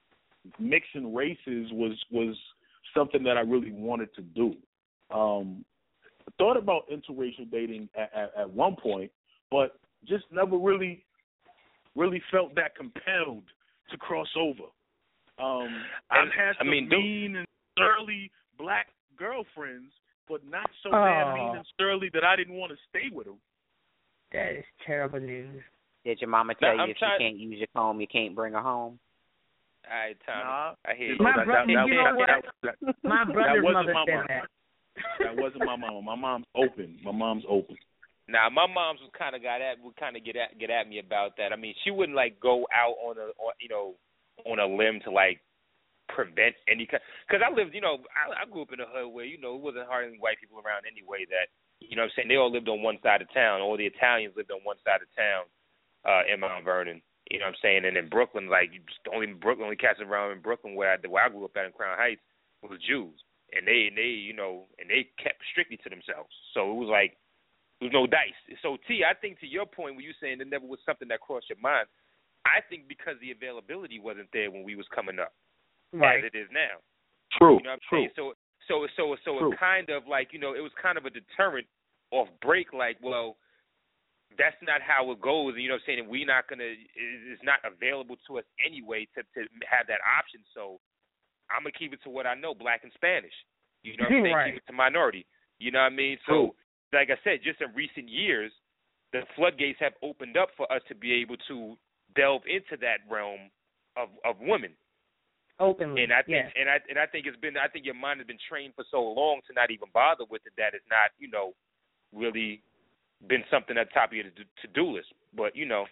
Speaker 4: mixing races was was something that I really wanted to do. Um, I thought about interracial dating at, at, at one point, but just never really, really felt that compelled to cross over. Um, I've had
Speaker 7: I
Speaker 4: some
Speaker 7: mean, do-
Speaker 4: mean and surly black girlfriends, but not so
Speaker 5: Oh.
Speaker 4: damn mean and surly that I didn't want to stay with them.
Speaker 5: That is terrible news.
Speaker 6: Did your mama tell
Speaker 7: Now,
Speaker 6: you
Speaker 7: I'm
Speaker 6: if
Speaker 7: trying-
Speaker 6: you can't use your comb, you can't bring her home?
Speaker 7: All right, Tommy.
Speaker 4: Nah,
Speaker 7: I hear
Speaker 4: you
Speaker 7: you.
Speaker 4: know,
Speaker 5: My
Speaker 4: that,
Speaker 5: brother-
Speaker 4: that, that,
Speaker 5: you know
Speaker 4: that,
Speaker 5: what?
Speaker 4: that, that,
Speaker 5: My
Speaker 4: that
Speaker 5: brother's
Speaker 4: wasn't
Speaker 5: mother
Speaker 4: my
Speaker 5: said
Speaker 4: mom.
Speaker 5: that.
Speaker 4: That wasn't my mama. My mom's open. My mom's open.
Speaker 7: Now, my mom's was kind of got at would kind of get at get at me about that. I mean, she wouldn't like go out on a on, you know on a limb to like prevent any kind. Because I lived, you know, I, I grew up in a hood where you know it wasn't hardly white people around anyway. That you know what I'm saying, they all lived on one side of town. All the Italians lived on one side of town uh, in Mount Vernon. You know what I'm saying? And in Brooklyn, like you just only Brooklyn, only cats around in Brooklyn where I, where I grew up at in Crown Heights was Jews, and they and they you know and they kept strictly to themselves. So it was like there was no dice. So T, I think to your point when you saying there never was something that crossed your mind, I think because the availability wasn't there when we was coming up,
Speaker 5: Right.
Speaker 7: as it is now.
Speaker 4: True.
Speaker 7: You know what I'm
Speaker 4: True.
Speaker 7: saying? So so so so
Speaker 4: True.
Speaker 7: it kind of like you know it was kind of a deterrent off break. Like well. That's not how it goes, and you know what I'm saying. And we're not gonna. It's not available to us anyway to to have that option. So I'm gonna keep it to what I know, black and Spanish. You know what I'm saying?
Speaker 5: Right.
Speaker 7: Keep it to minority. You know what I mean? So, like I said, just in recent years, the floodgates have opened up for us to be able to delve into that realm of of women.
Speaker 5: Openly.
Speaker 7: And I think,
Speaker 5: yes.
Speaker 7: and I and I think it's been. I think your mind has been trained for so long to not even bother with it that it's not, you know. really been something at the top of your to-do list. But you know,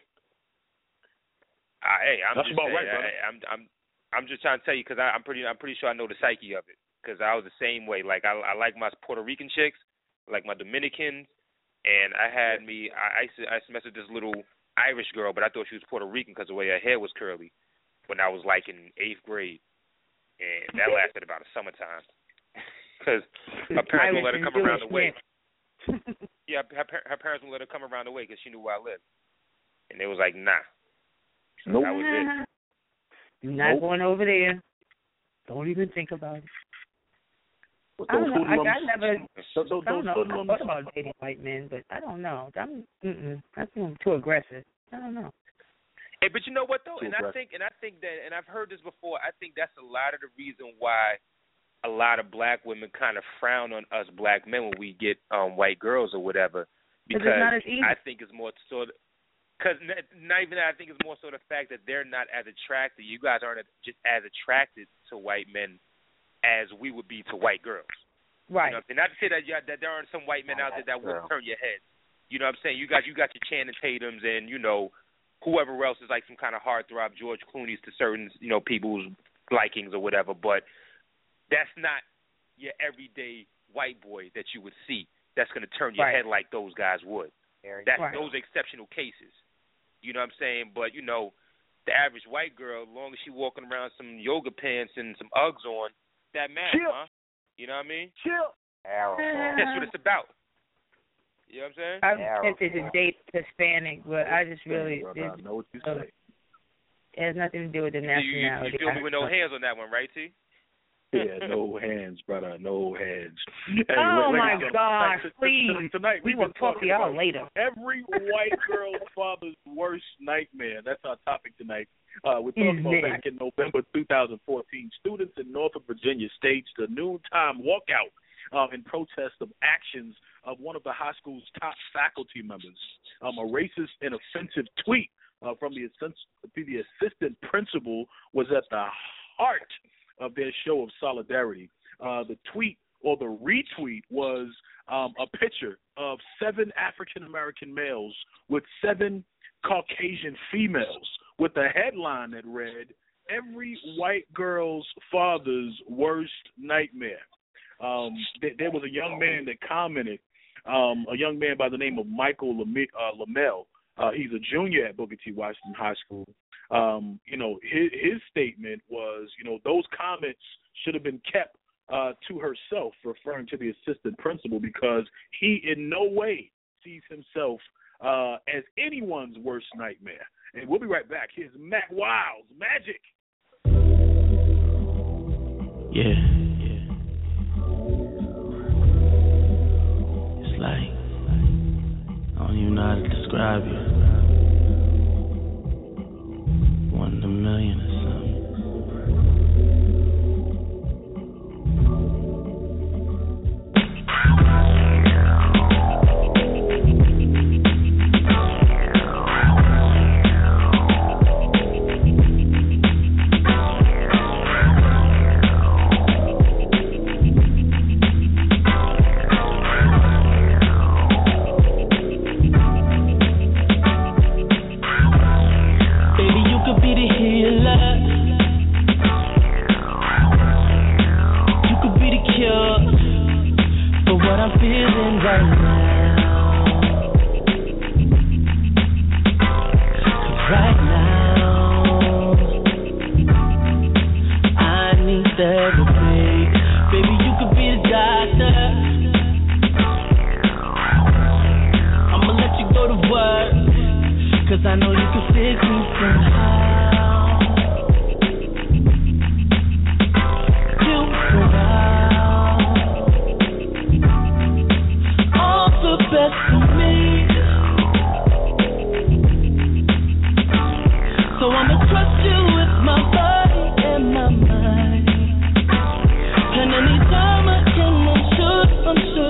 Speaker 7: I, hey, I'm
Speaker 4: That's
Speaker 7: just
Speaker 4: about
Speaker 7: saying,
Speaker 4: right, brother.
Speaker 7: I, I'm I'm I'm just trying to tell you because I'm pretty I'm pretty sure I know the psyche of it because I was the same way. Like I I like my Puerto Rican chicks, like my Dominicans, and I had me I I used to, I used to mess with this little Irish girl, but I thought she was Puerto Rican because the way her hair was curly. When I was like in eighth grade, and that lasted about a summertime because her parents wouldn't let her come around the way. Yeah, her, her parents wouldn't let her come around the way because she knew where I lived, and they was like, "Nah." So
Speaker 5: nope.
Speaker 7: That was it.
Speaker 5: You're not
Speaker 4: nope.
Speaker 5: going over there. Don't even think about it.
Speaker 4: With
Speaker 5: I don't know. I, I never.
Speaker 4: Those, those,
Speaker 5: I don't know.
Speaker 4: those
Speaker 5: I thought about dating white men, but I don't know. I'm. Mm-mm. I think I'm too aggressive. I don't know.
Speaker 7: Hey, but you know what though,
Speaker 4: Too
Speaker 7: and
Speaker 4: aggressive.
Speaker 7: I think, and I think that, and I've heard this before. I think that's a lot of the reason why a lot of black women kind of frown on us black men when we get um, white girls or whatever, because
Speaker 5: it's not as easy.
Speaker 7: I think it's more sort of. Because not even that, I think it's more so the fact that they're not as attracted. You guys aren't just as attracted to white men as we would be to white girls.
Speaker 5: Right.
Speaker 7: You know what I'm saying? Not to say that, you, that there aren't some white men out there that will turn your head. You know what I'm saying? You got you got your Channing Tatums and, you know, whoever else is like some kind of heartthrob, George Clooney's to certain, you know, people's likings or whatever. But that's not your everyday white boy that you would see that's going to turn your
Speaker 5: right.
Speaker 7: head like those guys would. That's
Speaker 5: right.
Speaker 7: those exceptional cases. You know what I'm saying? But, you know, the average white girl, as long as she walking around some yoga pants and some Uggs on, that man,
Speaker 4: Chill.
Speaker 7: huh? You know what I mean?
Speaker 4: Chill.
Speaker 7: That's what it's about. You know what I'm saying?
Speaker 5: I'm tempted to date Hispanic, but I just really...
Speaker 4: Brother, I know what you
Speaker 5: uh,
Speaker 4: say.
Speaker 5: it has nothing to do with the
Speaker 7: You, you,
Speaker 5: nationality.
Speaker 7: you feel me with no hands on that one, right, T?
Speaker 4: Yeah, no hands, brother, no hands. Hey,
Speaker 5: oh,
Speaker 4: ladies
Speaker 5: my
Speaker 4: and
Speaker 5: gosh,
Speaker 4: gentlemen,
Speaker 5: please.
Speaker 4: Tonight,
Speaker 5: we will talk to y'all later.
Speaker 4: Every white girl's father's worst nightmare. That's our topic tonight. Uh, we're talking about back in November two thousand fourteen, students in Norfolk, Virginia staged a noontime walkout uh, in protest of actions of one of the high school's top faculty members. Um, a racist and offensive tweet uh, from the, the assistant principal was at the heart of their show of solidarity. Uh, the tweet or the retweet was um, a picture of seven African-American males with seven Caucasian females with a headline that read, "Every white girl's father's worst nightmare." Um, th- there was a young man that commented, um, a young man by the name of Michael Lame- uh, Lamel. Uh, he's a junior at Booker T. Washington High School. Um, you know, his, his statement was, you know, those comments should have been kept uh, to herself, referring to the assistant principal, because he in no way sees himself uh, as anyone's worst nightmare. And we'll be right back. Here's Matt Wiles, Magic.
Speaker 9: Yeah, yeah. It's like, I don't even know how to describe you. One in a million or something.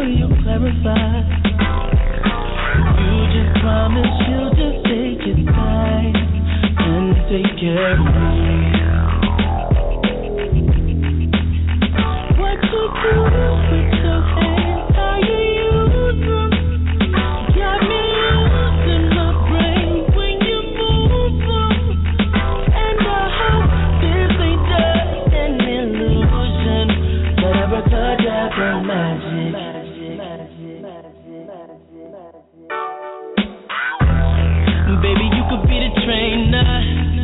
Speaker 10: You just promise you'll just take your time.
Speaker 9: Baby, you could be the trainer.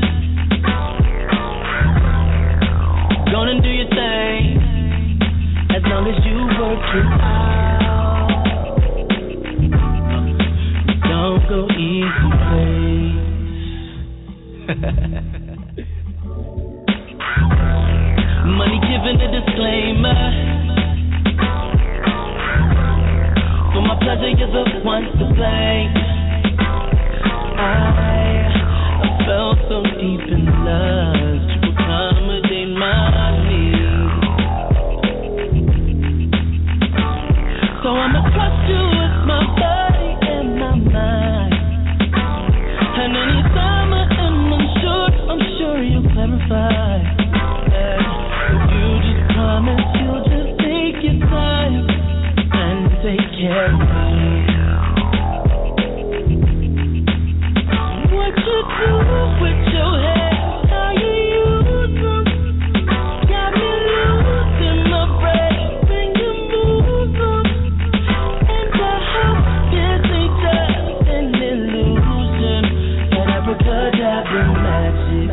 Speaker 9: Gonna do your thing as long as you work it out. Don't go easy, place. Money giving a disclaimer. For my pleasure, you're the one to blame. I, I felt so deep in love to accommodate my needs. So I'ma trust you with my body and my mind. And anytime I am unsure, I'm sure you'll clarify. You just promise you'll just take your time and take care of me. What you do with your hands, how you use them, got me losing my breath when you move them. And I hope this ain't just an illusion, that abracadabra magic.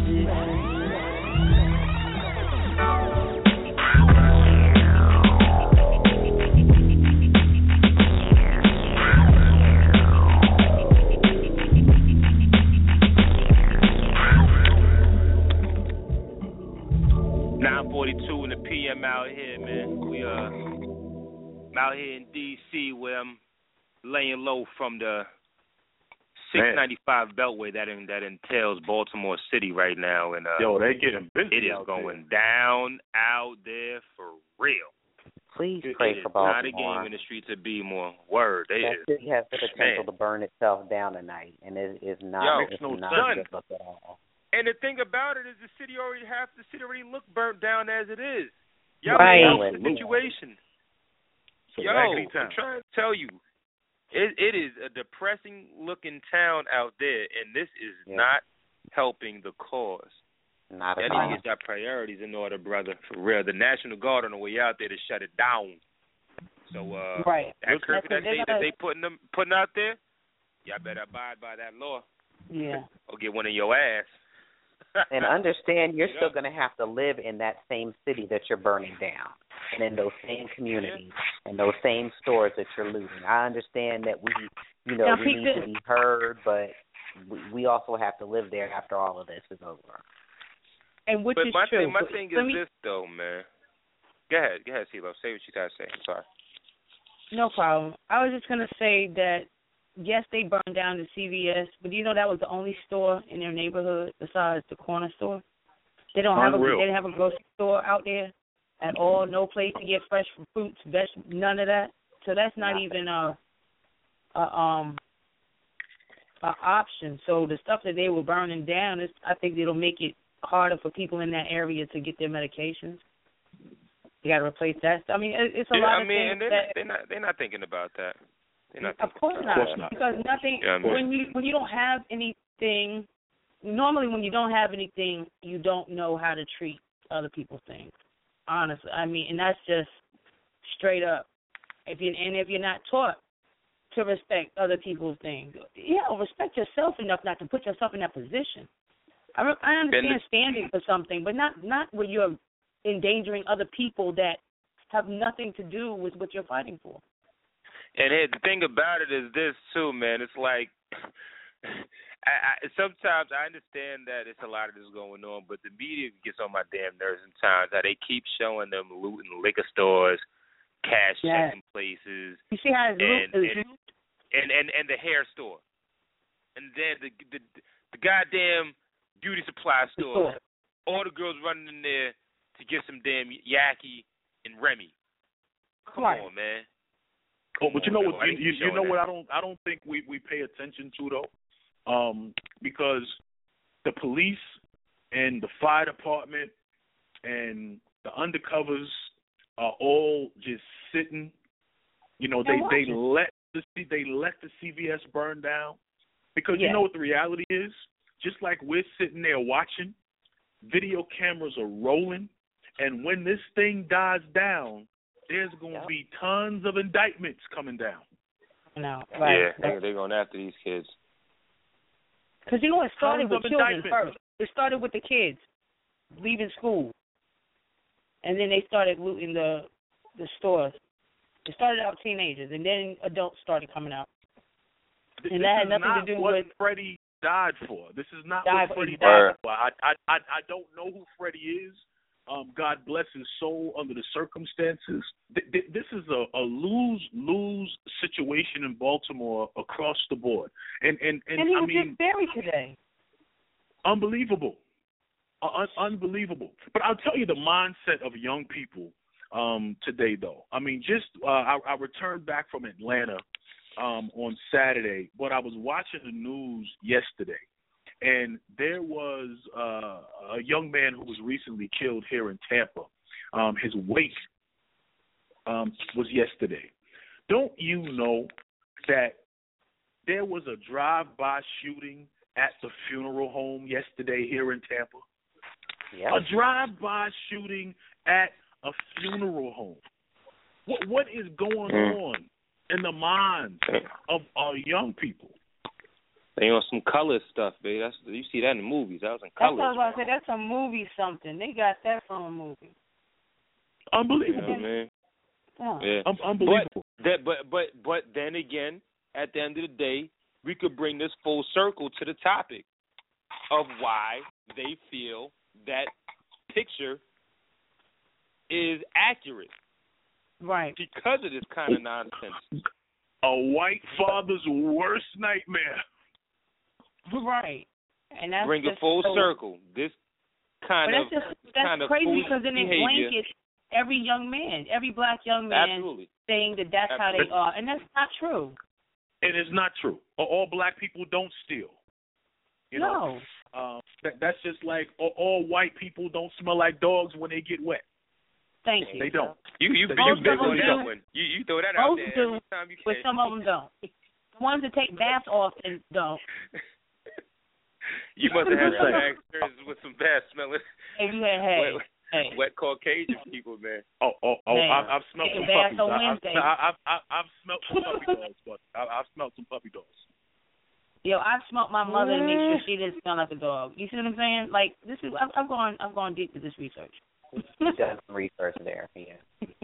Speaker 7: nine forty-two in the P M out here, man. We uh out here in D C where I'm laying low from the six ninety-five Beltway that in, that entails Baltimore City right now, and uh,
Speaker 4: yo, they getting busy.
Speaker 7: It is
Speaker 4: out
Speaker 7: going
Speaker 4: there.
Speaker 7: down out there for real.
Speaker 6: Please
Speaker 7: it,
Speaker 6: pray
Speaker 7: it
Speaker 6: for
Speaker 7: is
Speaker 6: Baltimore.
Speaker 7: not a game in the streets of Bmore. Word, they
Speaker 6: that
Speaker 7: is.
Speaker 6: city has the potential
Speaker 7: Man.
Speaker 6: to burn itself down tonight, and it is not.
Speaker 7: Yo,
Speaker 6: it's
Speaker 7: no
Speaker 6: not
Speaker 7: son.
Speaker 6: a good look at all.
Speaker 7: And the thing about it is, the city already half the city already look burnt down as it is. Y'all
Speaker 6: Right.
Speaker 7: know the situation.
Speaker 4: So
Speaker 7: Yo,
Speaker 4: raggedy town.
Speaker 7: I'm trying to tell you, it it is a depressing looking town out there, and this is
Speaker 6: Yeah.
Speaker 7: not helping the cause.
Speaker 6: Not
Speaker 7: Y'all
Speaker 6: at
Speaker 7: need
Speaker 6: all.
Speaker 7: to get your priorities in order, brother. For real, the National Guard on the way out there to shut it down. So uh,
Speaker 5: Right.
Speaker 7: that curfew that
Speaker 5: That's-
Speaker 7: they
Speaker 5: they're
Speaker 7: that
Speaker 5: gonna-
Speaker 7: they putting them putting out there, y'all better abide by that law
Speaker 5: Yeah.
Speaker 7: or get one in your ass.
Speaker 6: And understand you're
Speaker 7: Yeah.
Speaker 6: still going to have to live in that same city that you're burning down, and in those same communities, and those same stores that you're looting. I understand that we, you know,
Speaker 5: Now,
Speaker 6: we
Speaker 5: peep
Speaker 6: need
Speaker 5: this.
Speaker 6: to be heard, but we, we also have to live there after all of this is over.
Speaker 5: And which
Speaker 7: But
Speaker 5: is
Speaker 7: my
Speaker 5: true.
Speaker 7: thing, my
Speaker 5: But
Speaker 7: thing
Speaker 5: let
Speaker 7: is
Speaker 5: me-
Speaker 7: this though, man. Go ahead, go ahead, CeeLo. Say what you gotta say. I'm sorry.
Speaker 5: No problem. I was just gonna say that yes, they burned down the C V S, but you know that was the only store in their neighborhood besides the corner store. They don't have a
Speaker 4: Unreal.
Speaker 5: they didn't have a grocery store out there at all. No place to get fresh fruits, vegetables, none of that. So that's not
Speaker 6: Nothing.
Speaker 5: even a, a um a option. So the stuff that they were burning down is, I think it'll make it harder for people in that area to get their medications. You got to replace that. I mean, it, it's a
Speaker 7: yeah,
Speaker 5: lot
Speaker 7: I
Speaker 5: of
Speaker 7: mean,
Speaker 5: things
Speaker 7: and they're,
Speaker 5: that.
Speaker 7: they're not they're not thinking about that. They're not
Speaker 5: Of
Speaker 7: thinking
Speaker 5: course
Speaker 7: about
Speaker 5: not.
Speaker 7: that.
Speaker 4: not.
Speaker 5: Because nothing.
Speaker 7: Yeah, I mean-
Speaker 5: when you when you don't have anything, normally when you don't have anything, you don't know how to treat other people's things. Honestly, I mean, and that's just straight up. If you and if you're not taught to respect other people's things, yeah, respect yourself enough not to put yourself in that position. I re- I understand standing for something, but not not where you're endangering other people that have nothing to do with what you're fighting for.
Speaker 7: And hey, the thing about it is this too, man. It's like I, I, sometimes I understand that it's a lot of this going on, but the media gets on my damn nerves sometimes. How they keep showing them looting liquor stores, cash
Speaker 5: Yes.
Speaker 7: checking places,
Speaker 5: You see how it's
Speaker 7: and,
Speaker 5: loot-
Speaker 7: and, and and and the hair store, and then the the, the goddamn beauty supply store. All the girls running in there to get some damn Yaki and Remy. Come
Speaker 5: Right.
Speaker 7: on, man.
Speaker 4: Oh, but you know
Speaker 7: Come
Speaker 4: what?
Speaker 7: on,
Speaker 4: You,
Speaker 7: man.
Speaker 4: you, you know
Speaker 7: Showing
Speaker 4: what?
Speaker 7: that.
Speaker 4: I don't. I don't think we, we pay attention to though, um, because the police and the fire department and the undercovers are all just sitting. You know, they
Speaker 5: And
Speaker 4: they
Speaker 5: watching.
Speaker 4: let the they let the C V S burn down because you
Speaker 5: Yeah.
Speaker 4: know what the reality is. Just like we're sitting there watching, video cameras are rolling, and when this thing dies down, there's going to
Speaker 6: Yep.
Speaker 4: be tons of indictments coming down.
Speaker 5: coming out. Right.
Speaker 7: Yeah, they, they're going after these kids.
Speaker 5: Because, you know, it started
Speaker 4: Tons
Speaker 5: with
Speaker 4: of
Speaker 5: children
Speaker 4: indictments.
Speaker 5: first. It started with the kids leaving school. And then they started looting the the stores. It started out teenagers, and then adults started coming out.
Speaker 4: This
Speaker 5: And that had
Speaker 4: is
Speaker 5: nothing
Speaker 4: not
Speaker 5: to do
Speaker 4: what
Speaker 5: with
Speaker 4: Freddie died for. This is not
Speaker 5: died
Speaker 4: what Freddie
Speaker 5: for.
Speaker 4: died for. I, I I I don't know who Freddie is. Um, God bless his soul under the circumstances. Th- th- this is a, a lose-lose situation in Baltimore across the board. And and, and,
Speaker 5: And he
Speaker 4: I
Speaker 5: was
Speaker 4: mean,
Speaker 5: just buried today.
Speaker 4: Unbelievable. Uh, un- unbelievable. But I'll tell you the mindset of young people um, today, though. I mean, just uh, I, I returned back from Atlanta um, on Saturday, but I was watching the news yesterday, and there was uh, a young man who was recently killed here in Tampa. Um, his wake um, was yesterday. Don't you know that there was a drive-by shooting at the funeral home yesterday here in Tampa?
Speaker 6: Yep.
Speaker 4: A drive-by shooting at a funeral home. What what is going
Speaker 7: Mm.
Speaker 4: on in the minds of our young people?
Speaker 7: They on some color stuff, baby. That's you see that in the movies. That was in
Speaker 5: That's what I
Speaker 7: colors.
Speaker 5: was about to say. That's a movie something. They got that from a movie.
Speaker 4: Unbelievable.
Speaker 7: Yeah, man.
Speaker 5: Yeah.
Speaker 7: Yeah.
Speaker 4: Um, unbelievable.
Speaker 7: But that, but but but then again, at the end of the day, we could bring this full circle to the topic of why they feel that picture is accurate.
Speaker 5: Right.
Speaker 7: Because of this kind of nonsense.
Speaker 4: A white father's worst nightmare.
Speaker 5: Right. And that's
Speaker 7: Bring it
Speaker 5: just
Speaker 7: full
Speaker 5: so,
Speaker 7: circle. This kind
Speaker 5: but
Speaker 7: of
Speaker 5: that's just that's
Speaker 7: kind of
Speaker 5: crazy
Speaker 7: foolish
Speaker 5: because then it
Speaker 7: behavior.
Speaker 5: blankets every young man, every black young man
Speaker 7: Absolutely.
Speaker 5: saying that that's
Speaker 4: Absolutely.
Speaker 5: how they are, and that's not true.
Speaker 4: It is not true. All black people don't steal. You know,
Speaker 5: no.
Speaker 4: uh, that, that's just like all, all white people don't smell like dogs when they get wet.
Speaker 5: Thank you.
Speaker 4: They don't.
Speaker 7: You you,
Speaker 4: They
Speaker 7: you
Speaker 5: Most
Speaker 7: big
Speaker 5: of them
Speaker 7: on
Speaker 5: do.
Speaker 7: that one. You you throw that out
Speaker 5: Most
Speaker 7: there
Speaker 5: do,
Speaker 7: every time you
Speaker 5: but
Speaker 7: can.
Speaker 5: some of them don't. The ones that take baths often don't.
Speaker 7: You must have had
Speaker 4: Just
Speaker 7: some
Speaker 4: saying.
Speaker 7: experiences with some bad smelling
Speaker 5: Hey, you had hey,
Speaker 7: wet,
Speaker 5: hey.
Speaker 7: wet Caucasian people, man.
Speaker 4: Oh, oh, oh!
Speaker 5: Man.
Speaker 4: I, I've smelled some
Speaker 5: Taking baths
Speaker 4: puppies.
Speaker 5: on
Speaker 4: I,
Speaker 5: Wednesday.
Speaker 4: I, I, I, I've smelled some puppy dogs, but I, I've smelled some puppy dogs.
Speaker 5: Yo, I've smoked my mother and make sure she didn't smell like a dog. You see what I'm saying? Like this is I've, I've gone I've gone deep with this research.
Speaker 6: He does some research there. Yeah.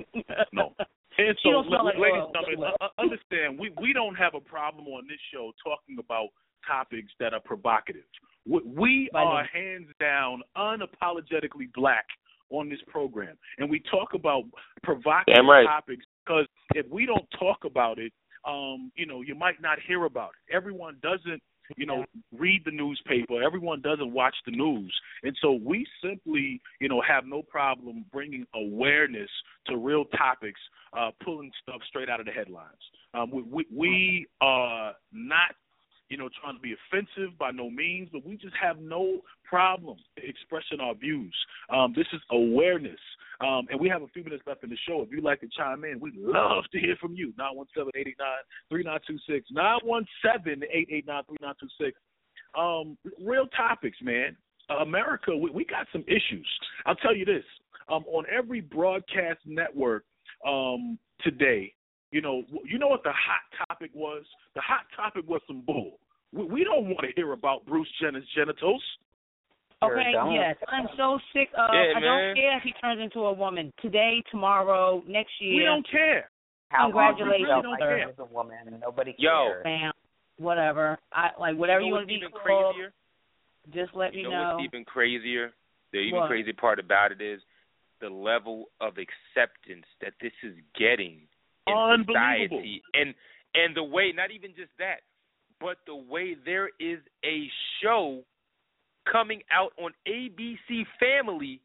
Speaker 4: No. And
Speaker 5: She
Speaker 4: so,
Speaker 5: don't smell like
Speaker 4: ladies
Speaker 5: oil.
Speaker 4: and gentlemen, uh, understand, we, we don't have a problem on this show talking about topics that are provocative. We, we
Speaker 5: Right.
Speaker 4: are hands down unapologetically black on this program, and we talk about provocative
Speaker 7: Damn right.
Speaker 4: topics because if we don't talk about it, um, you know, you might not hear about it. Everyone doesn't, you know, read the newspaper. Everyone doesn't watch the news. And so we simply, you know, have no problem bringing awareness to real topics, uh, pulling stuff straight out of the headlines. Um, we, we, we are not, you know, trying to be offensive by no means, but we just have no problem expressing our views. Um, this is awareness. Um, and we have a few minutes left in the show. If you'd like to chime in, we'd love to hear from you. nine one seven, eight eight nine, three nine two six. nine one seven, eight eight nine, three nine two six. Um, real topics, man. Uh, America, we, we got some issues. I'll tell you this. Um, on every broadcast network um, today, you know, you know what the hot topic was? The hot topic was some bull. We, we don't want to hear about Bruce Jenner's genitals.
Speaker 5: Okay,
Speaker 6: Don't.
Speaker 5: yes. I'm so sick of
Speaker 7: Yeah,
Speaker 5: I
Speaker 7: man.
Speaker 5: don't care if he turns into a woman today, tomorrow, next year.
Speaker 4: We don't care.
Speaker 6: How
Speaker 5: Congratulations,
Speaker 6: long
Speaker 4: don't
Speaker 6: you
Speaker 4: care.
Speaker 6: as a woman, nobody
Speaker 7: Yo.
Speaker 6: cares.
Speaker 5: Bam. Whatever. I like whatever
Speaker 7: You
Speaker 5: you,
Speaker 7: know
Speaker 5: want
Speaker 7: what's
Speaker 5: to be
Speaker 7: even
Speaker 5: called.
Speaker 7: crazier?
Speaker 5: Just let
Speaker 7: You
Speaker 5: me
Speaker 7: know
Speaker 5: know.
Speaker 7: what's even crazier? The even
Speaker 5: What?
Speaker 7: crazy part about it is the level of acceptance that this is getting in
Speaker 4: Unbelievable.
Speaker 7: society, and and the way, not even just that, but the way there is a show coming out on A B C Family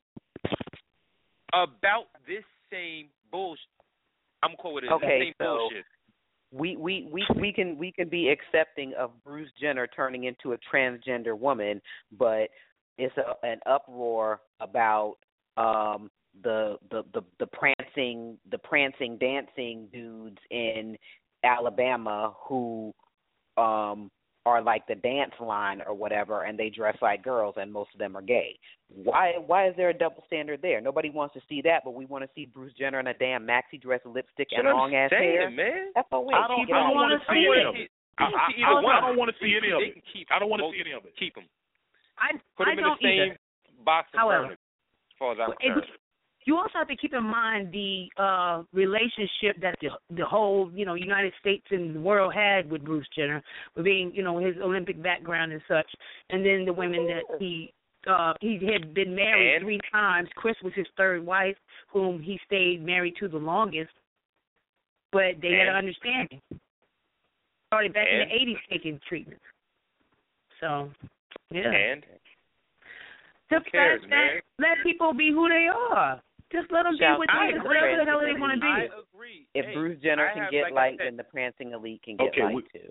Speaker 7: about this same bullshit. I'm calling it
Speaker 6: Okay,
Speaker 7: the same
Speaker 6: so
Speaker 7: bullshit.
Speaker 6: We, we we we can we can be accepting of Bruce Jenner turning into a transgender woman, but it's a, an uproar about um, the, the the the prancing the prancing dancing dudes in Alabama who um, are like the dance line or whatever, and they dress like girls, and most of them are gay. Why Why is there a double standard there? Nobody wants to see that, but we want to see Bruce Jenner in a damn maxi dress, lipstick, and long ass hair.
Speaker 7: Man.
Speaker 6: That's the way.
Speaker 4: I don't, I don't want to see any of it. I, I, I, I don't want to see any of it. I don't want to see any of it.
Speaker 7: Keep them.
Speaker 5: I,
Speaker 7: Put
Speaker 5: I
Speaker 7: them in
Speaker 5: don't
Speaker 7: the same
Speaker 5: either.
Speaker 7: box of
Speaker 5: However,
Speaker 7: furniture, as far as I'm
Speaker 5: it,
Speaker 7: concerned.
Speaker 5: you also have to keep in mind the uh, relationship that the the whole, you know, United States and the world had with Bruce Jenner, with being, you know, his Olympic background and such, and then the women that he uh, he had been married
Speaker 7: and?
Speaker 5: three times. Chris was his third wife, whom he stayed married to the longest, but they
Speaker 7: and?
Speaker 5: had an understanding. Started back
Speaker 7: and?
Speaker 5: in the eighties taking treatment. So, yeah.
Speaker 7: And?
Speaker 5: Just
Speaker 7: Who cares,
Speaker 5: let,
Speaker 7: man?
Speaker 5: let people be who they are. Just let them
Speaker 6: Shout
Speaker 5: be what
Speaker 6: I
Speaker 5: they,
Speaker 6: agree.
Speaker 5: whatever the hell they want to be.
Speaker 7: I agree.
Speaker 6: If
Speaker 7: hey,
Speaker 6: Bruce Jenner
Speaker 7: I
Speaker 6: can
Speaker 7: have,
Speaker 6: get
Speaker 7: like
Speaker 6: light,
Speaker 7: I said,
Speaker 6: then the prancing elite can get
Speaker 4: Okay,
Speaker 6: light
Speaker 4: we,
Speaker 6: too.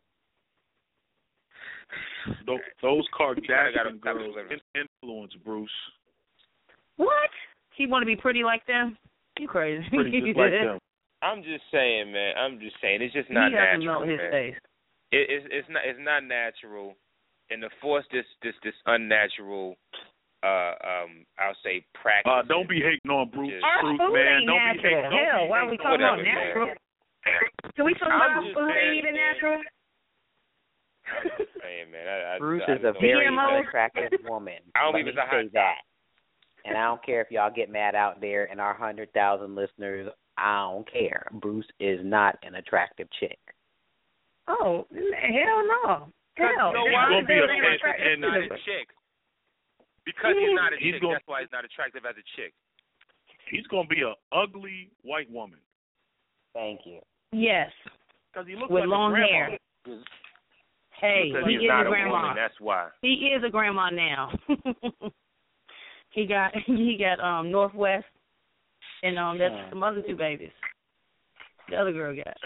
Speaker 4: Those, those
Speaker 7: gotta
Speaker 4: Kardashian
Speaker 7: stop
Speaker 4: girls
Speaker 7: living.
Speaker 4: influence Bruce.
Speaker 5: What? He want to be pretty like them? You crazy?
Speaker 4: Pretty just like them.
Speaker 7: I'm just saying, man. I'm just saying. It's just not
Speaker 5: he doesn't
Speaker 7: natural,
Speaker 5: know his
Speaker 7: man.
Speaker 5: face.
Speaker 7: It, it's it's not it's not natural, and to force this this this unnatural, uh um I'll say practice.
Speaker 4: Uh, don't be hating on Bruce,
Speaker 7: Just,
Speaker 4: Bruce
Speaker 5: Our food
Speaker 4: man.
Speaker 5: ain't
Speaker 4: Don't
Speaker 5: natural.
Speaker 4: be hating. Don't
Speaker 5: Hell,
Speaker 4: be
Speaker 5: why are we
Speaker 4: hating.
Speaker 5: talking about
Speaker 7: Whatever, man.
Speaker 5: natural? Can we talk
Speaker 7: I'm
Speaker 5: about
Speaker 7: just
Speaker 5: food ain't
Speaker 7: saying,
Speaker 5: even
Speaker 7: man.
Speaker 5: natural?
Speaker 7: I'm just saying, man. I, I,
Speaker 6: Bruce
Speaker 7: I,
Speaker 6: is a
Speaker 7: I
Speaker 6: very
Speaker 5: G M O?
Speaker 6: attractive woman.
Speaker 7: I don't
Speaker 6: Let
Speaker 7: believe
Speaker 6: me
Speaker 7: it's a hot
Speaker 6: say that. And I don't care if y'all get mad out there and our one hundred thousand listeners. I don't care. Bruce is not an attractive chick.
Speaker 5: Oh, hell no. Hell,
Speaker 7: you know
Speaker 5: that's
Speaker 7: why?
Speaker 5: why
Speaker 4: gonna be
Speaker 5: they're
Speaker 4: a
Speaker 5: not
Speaker 4: fan,
Speaker 5: attractive
Speaker 4: and-
Speaker 5: to
Speaker 7: not
Speaker 5: them.
Speaker 7: a chick. Because he's not a
Speaker 4: He's
Speaker 7: chick,
Speaker 4: gonna-
Speaker 7: that's why he's not attractive as a chick.
Speaker 4: He's gonna be an ugly white woman
Speaker 6: Thank you.
Speaker 5: Yes,
Speaker 4: because he looks
Speaker 5: with
Speaker 4: like
Speaker 5: long
Speaker 4: a grandma.
Speaker 5: hair. Hey,
Speaker 7: Because
Speaker 5: he
Speaker 7: he's
Speaker 5: is
Speaker 7: not
Speaker 5: a
Speaker 7: a
Speaker 5: grandma.
Speaker 7: woman, that's why.
Speaker 5: He is a grandma now. he got he got um Northwest, and um that's some other two babies. The other girl got.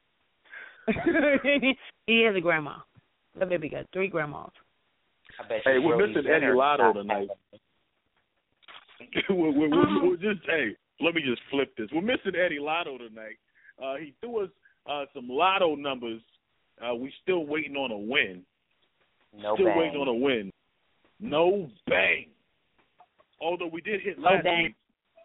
Speaker 5: He is a grandma. The baby got three grandmas.
Speaker 6: I bet
Speaker 4: Hey,
Speaker 6: you
Speaker 4: we're
Speaker 6: Brody
Speaker 4: missing
Speaker 6: Jenner
Speaker 4: Eddie
Speaker 6: is
Speaker 4: Lotto
Speaker 6: not
Speaker 4: tonight.
Speaker 6: having-
Speaker 4: we're, we're, we're,
Speaker 5: Uh-huh.
Speaker 4: we're just hey, let me just flip this. We're missing Eddie Lotto tonight. Uh, he threw us uh, some Lotto numbers. Uh, we still waiting on a win.
Speaker 6: No
Speaker 4: still
Speaker 6: bang.
Speaker 4: waiting on a win. No bang. Although we did hit
Speaker 5: No
Speaker 4: last
Speaker 5: bang.
Speaker 4: week.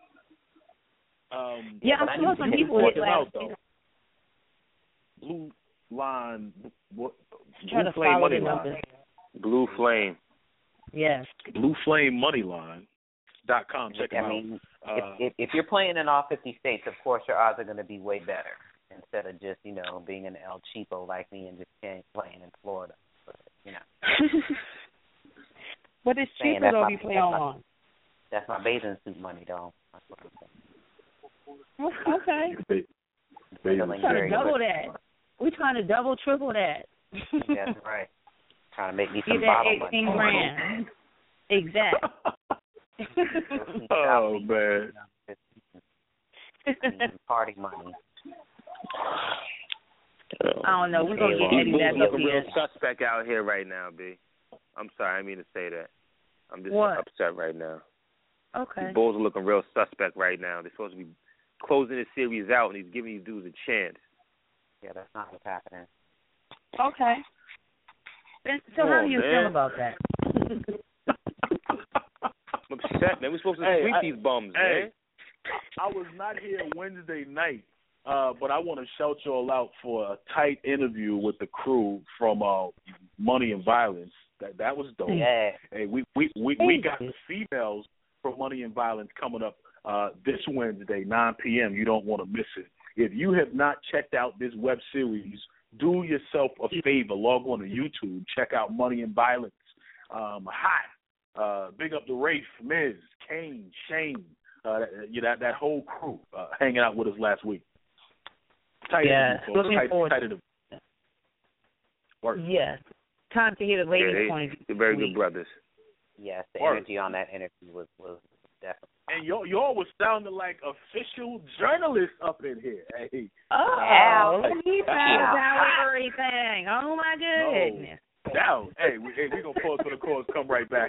Speaker 4: Um,
Speaker 5: Yeah,
Speaker 6: but
Speaker 5: I
Speaker 6: I
Speaker 5: saw
Speaker 6: need
Speaker 5: some
Speaker 6: to
Speaker 5: people
Speaker 6: get
Speaker 5: with
Speaker 4: it
Speaker 5: last
Speaker 4: out, though. Blue line, what?
Speaker 5: trying
Speaker 4: Blue
Speaker 5: to
Speaker 4: Flame
Speaker 5: follow
Speaker 4: money
Speaker 5: the
Speaker 4: line.
Speaker 5: numbers.
Speaker 7: Blue Flame.
Speaker 5: Yes.
Speaker 4: Blue Flame money line dot com. Check
Speaker 6: I
Speaker 4: them
Speaker 6: mean,
Speaker 4: out. Uh,
Speaker 6: if, if if you're playing in all fifty states, of course your odds are going to be way better instead of just, you know, being an El Cheapo like me and just playing in Florida. But, you know,
Speaker 5: But it's
Speaker 6: Saying
Speaker 5: cheaper
Speaker 6: that's
Speaker 5: though
Speaker 6: my-
Speaker 5: if you play
Speaker 6: that's my-
Speaker 5: online.
Speaker 6: that's my bathing suit money, though. That's what I'm saying.
Speaker 5: Okay.
Speaker 4: Ba-
Speaker 6: Feeling
Speaker 5: We're trying
Speaker 6: very
Speaker 5: to double
Speaker 6: good.
Speaker 5: that. We're trying to double, triple that.
Speaker 6: That's right. Trying to make me
Speaker 5: Get
Speaker 6: some
Speaker 5: that
Speaker 6: bottle
Speaker 5: eighteen
Speaker 6: money.
Speaker 5: grand. Exactly.
Speaker 4: Oh man.
Speaker 6: Party money.
Speaker 5: I don't know. We're gonna get
Speaker 7: These
Speaker 5: Eddie
Speaker 7: bulls
Speaker 5: back up
Speaker 7: looking
Speaker 5: here.
Speaker 7: real suspect out here right now, B. I'm sorry, I didn't mean to say that. I'm just
Speaker 5: What?
Speaker 7: upset right now.
Speaker 5: Okay.
Speaker 7: These bulls are looking real suspect right now. They're supposed to be closing the series out, and he's giving these dudes a chance.
Speaker 6: Yeah, that's not what's happening.
Speaker 5: Okay. Then- So
Speaker 7: Come
Speaker 5: how
Speaker 7: on,
Speaker 5: do you
Speaker 7: man.
Speaker 5: feel about that?
Speaker 7: I'm upset, man. We're supposed to
Speaker 4: Hey,
Speaker 7: sweep
Speaker 4: I-
Speaker 7: these bums,
Speaker 4: hey.
Speaker 7: man.
Speaker 4: I was not here Wednesday night, uh, but I want to shout you all out for a tight interview with the crew from uh, Money and Violence. That that was dope.
Speaker 6: Yeah.
Speaker 4: Hey, we we we, we got the females from Money and Violence coming up uh, this Wednesday, nine p.m. You don't want to miss it. If you have not checked out this web series, do yourself a favor. Log on to YouTube. Check out Money and Violence. Um, hot. Uh, big up the Rafe, Miz, Kane, Shane. Uh, that, you know, that, that whole crew uh, hanging out with us last week. Tight
Speaker 5: Yeah,
Speaker 4: interview, folks.
Speaker 5: looking
Speaker 4: tight,
Speaker 5: forward
Speaker 4: tight
Speaker 5: to
Speaker 4: interview. Work.
Speaker 5: Yes. Time to hear the ladies'
Speaker 7: Yeah, they,
Speaker 5: point of view.
Speaker 7: they're very
Speaker 5: this
Speaker 7: good
Speaker 5: week.
Speaker 7: brothers.
Speaker 6: Yes, the
Speaker 4: Word.
Speaker 6: energy on that interview was, was definitely.
Speaker 4: And y'all, y'all was sounding like official journalists up in here. Hey,
Speaker 5: Oh,
Speaker 6: Wow.
Speaker 5: he found
Speaker 6: Wow.
Speaker 5: out everything. Oh my goodness.
Speaker 4: now, hey, we, hey, we gonna pause for the cause. Come right back.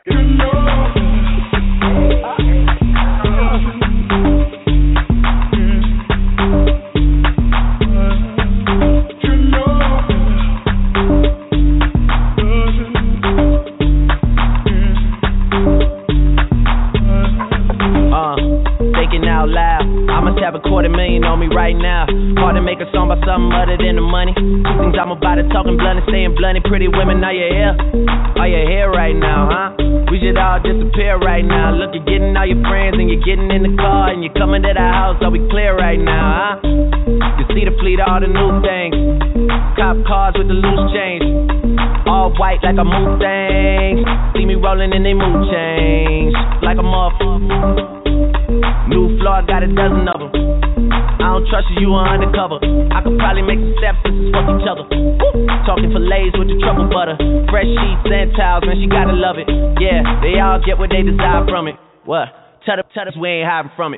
Speaker 9: a song about something other than the money. Two things I'm about to talking blunt and staying blunt. Pretty women, are you here? Are you here right now, huh? We should all disappear right now. Look, you're getting all your friends and you're getting in the car and you're coming to the house. Are we clear right now, huh? You see the fleet, all the new things. Cop cars with the loose change. All white like a Mustang. See me rolling in they mood change. Like a motherfucker. New floor, got a dozen of them. I don't trust you, you are undercover. I could probably make some sepsis, fuck each other. Woo! Talking fillets with the truffle butter. Fresh sheets and towels, man, she gotta love it. Yeah, they all get what they desire from it. What? Tell us, tell us we ain't hiding from it.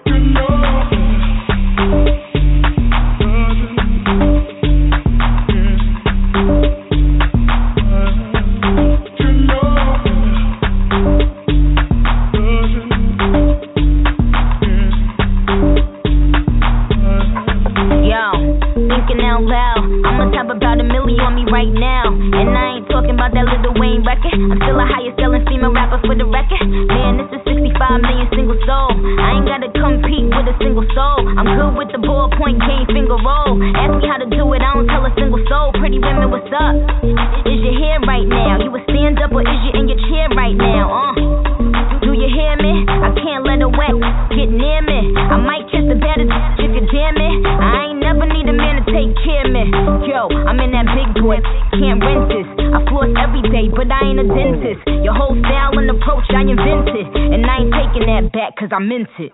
Speaker 10: Right now, and I ain't talking about that Lil Wayne record. I'm still a highest selling female rapper for the record. Man, this is sixty-five million single soul. I ain't gotta compete with a single soul. I'm good with the ballpoint game finger roll. Ask me how to do it, I don't tell a single soul. Pretty women, what's up? Is your hair right now? You a stand up or is you in your chair right now? Uh, do you hear me? I can't let her wet get near me. I might kiss the better if you dare me. I ain't never need a man to take care of me. Yo, I'm in that big boy. Can't rent this. I floss every day, but I ain't a dentist. Your whole style and approach I invented, and I ain't taking that back cause I meant it.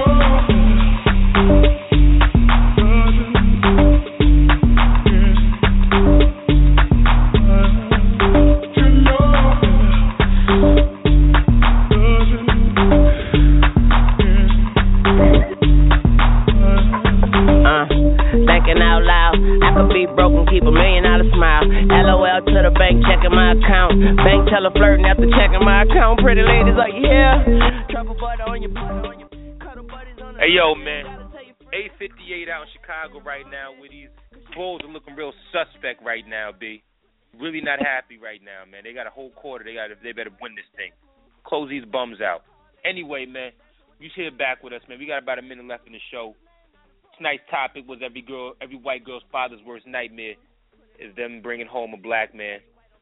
Speaker 10: Thinking out loud, I could be broken, keep a million dollar smile. LOL to the bank, checking my account. Bank teller flirting after checking my account. Pretty ladies, are you here? Trouble butter on your butter on your cuddle buddies on the.
Speaker 7: Hey yo, man, eight fifty-eight out in Chicago right now. Where these Bulls are looking real suspect right now. B, really not happy right now, man. They got a whole quarter. They got they better win this thing. Close these bums out. Anyway, man, you should hit back with us, man. We got about a minute left in the show. Tonight's topic was every girl, every white girl's father's worst nightmare is them bringing home a black man.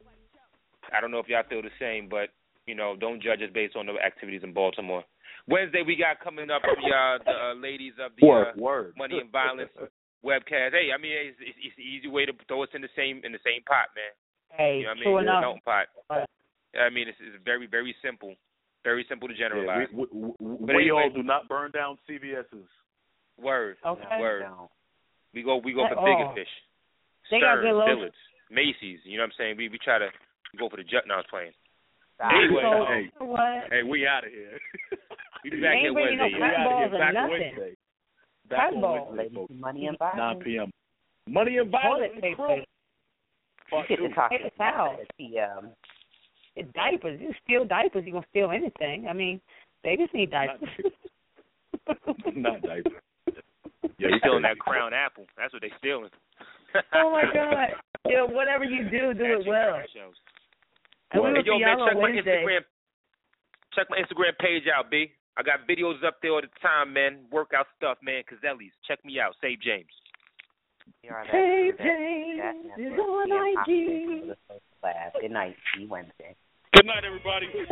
Speaker 7: I don't know if y'all feel the same, but, you know, don't judge us based on the activities in Baltimore. Wednesday we got coming up the, uh, the uh, ladies of the uh,
Speaker 4: word, word.
Speaker 7: Money and Violence webcast. Hey, I mean, it's, it's, it's an easy way to throw us in the same in the same pot, man.
Speaker 5: Hey,
Speaker 7: you know what I
Speaker 5: true
Speaker 7: mean?
Speaker 5: enough.
Speaker 7: Melting pot. I mean, it's, it's very, very simple. Very simple to generalize.
Speaker 4: Yeah, we we, we,
Speaker 7: but
Speaker 4: we
Speaker 7: anyway,
Speaker 4: all do not burn down C V S's.
Speaker 7: Word.
Speaker 5: Okay.
Speaker 7: Word. We go we go for
Speaker 5: At
Speaker 7: bigger
Speaker 5: all.
Speaker 7: fish.
Speaker 5: They got
Speaker 7: Stearns,
Speaker 5: good lotion.
Speaker 7: Dillard's, Macy's. You know what I'm saying? We we try to go for the jet. Now I was playing.
Speaker 4: Anyway,
Speaker 5: So,
Speaker 4: hey,
Speaker 5: what?
Speaker 4: hey, we out of here.
Speaker 7: We be back here
Speaker 5: Ain't bringing
Speaker 7: Wednesday.
Speaker 5: no
Speaker 7: We
Speaker 5: cut
Speaker 7: out of
Speaker 5: balls
Speaker 7: here.
Speaker 5: or
Speaker 7: Back
Speaker 5: nothing.
Speaker 7: Wednesday.
Speaker 4: Back
Speaker 5: Cut
Speaker 4: on
Speaker 5: balls.
Speaker 4: Wednesday, folks.
Speaker 6: Money and Violence.
Speaker 4: nine p.m. Money and Violence.
Speaker 5: Toilet paper.
Speaker 6: You get to talk
Speaker 5: Paper towel.
Speaker 6: at the um.
Speaker 5: It's diapers. You steal diapers, you gonna steal anything. I mean, babies need diapers.
Speaker 4: Not diapers.
Speaker 7: Yeah, you stealing that Crown Apple. That's what they stealing.
Speaker 5: Oh my God! Yeah, whatever you do, do it well. And we will
Speaker 7: Hey, yo,
Speaker 5: see
Speaker 7: man,
Speaker 5: y'all
Speaker 7: check
Speaker 5: on
Speaker 7: my
Speaker 5: Wednesday.
Speaker 7: Instagram. Check my Instagram page out, B. I got videos up there all the time, man. Workout stuff, man. Cazelli's. Check me out. Save James.
Speaker 5: Save James is on I G.
Speaker 6: Good night. See you Wednesday.
Speaker 4: Good night, everybody.
Speaker 2: C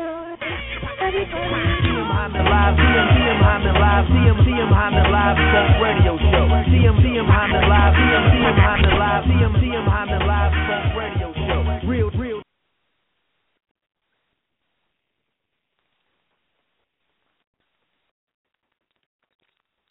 Speaker 2: M Hyman Live, C M Hyman Live, C M C M Hyman Live Talk Radio Show. C M C M Hyman Live, C M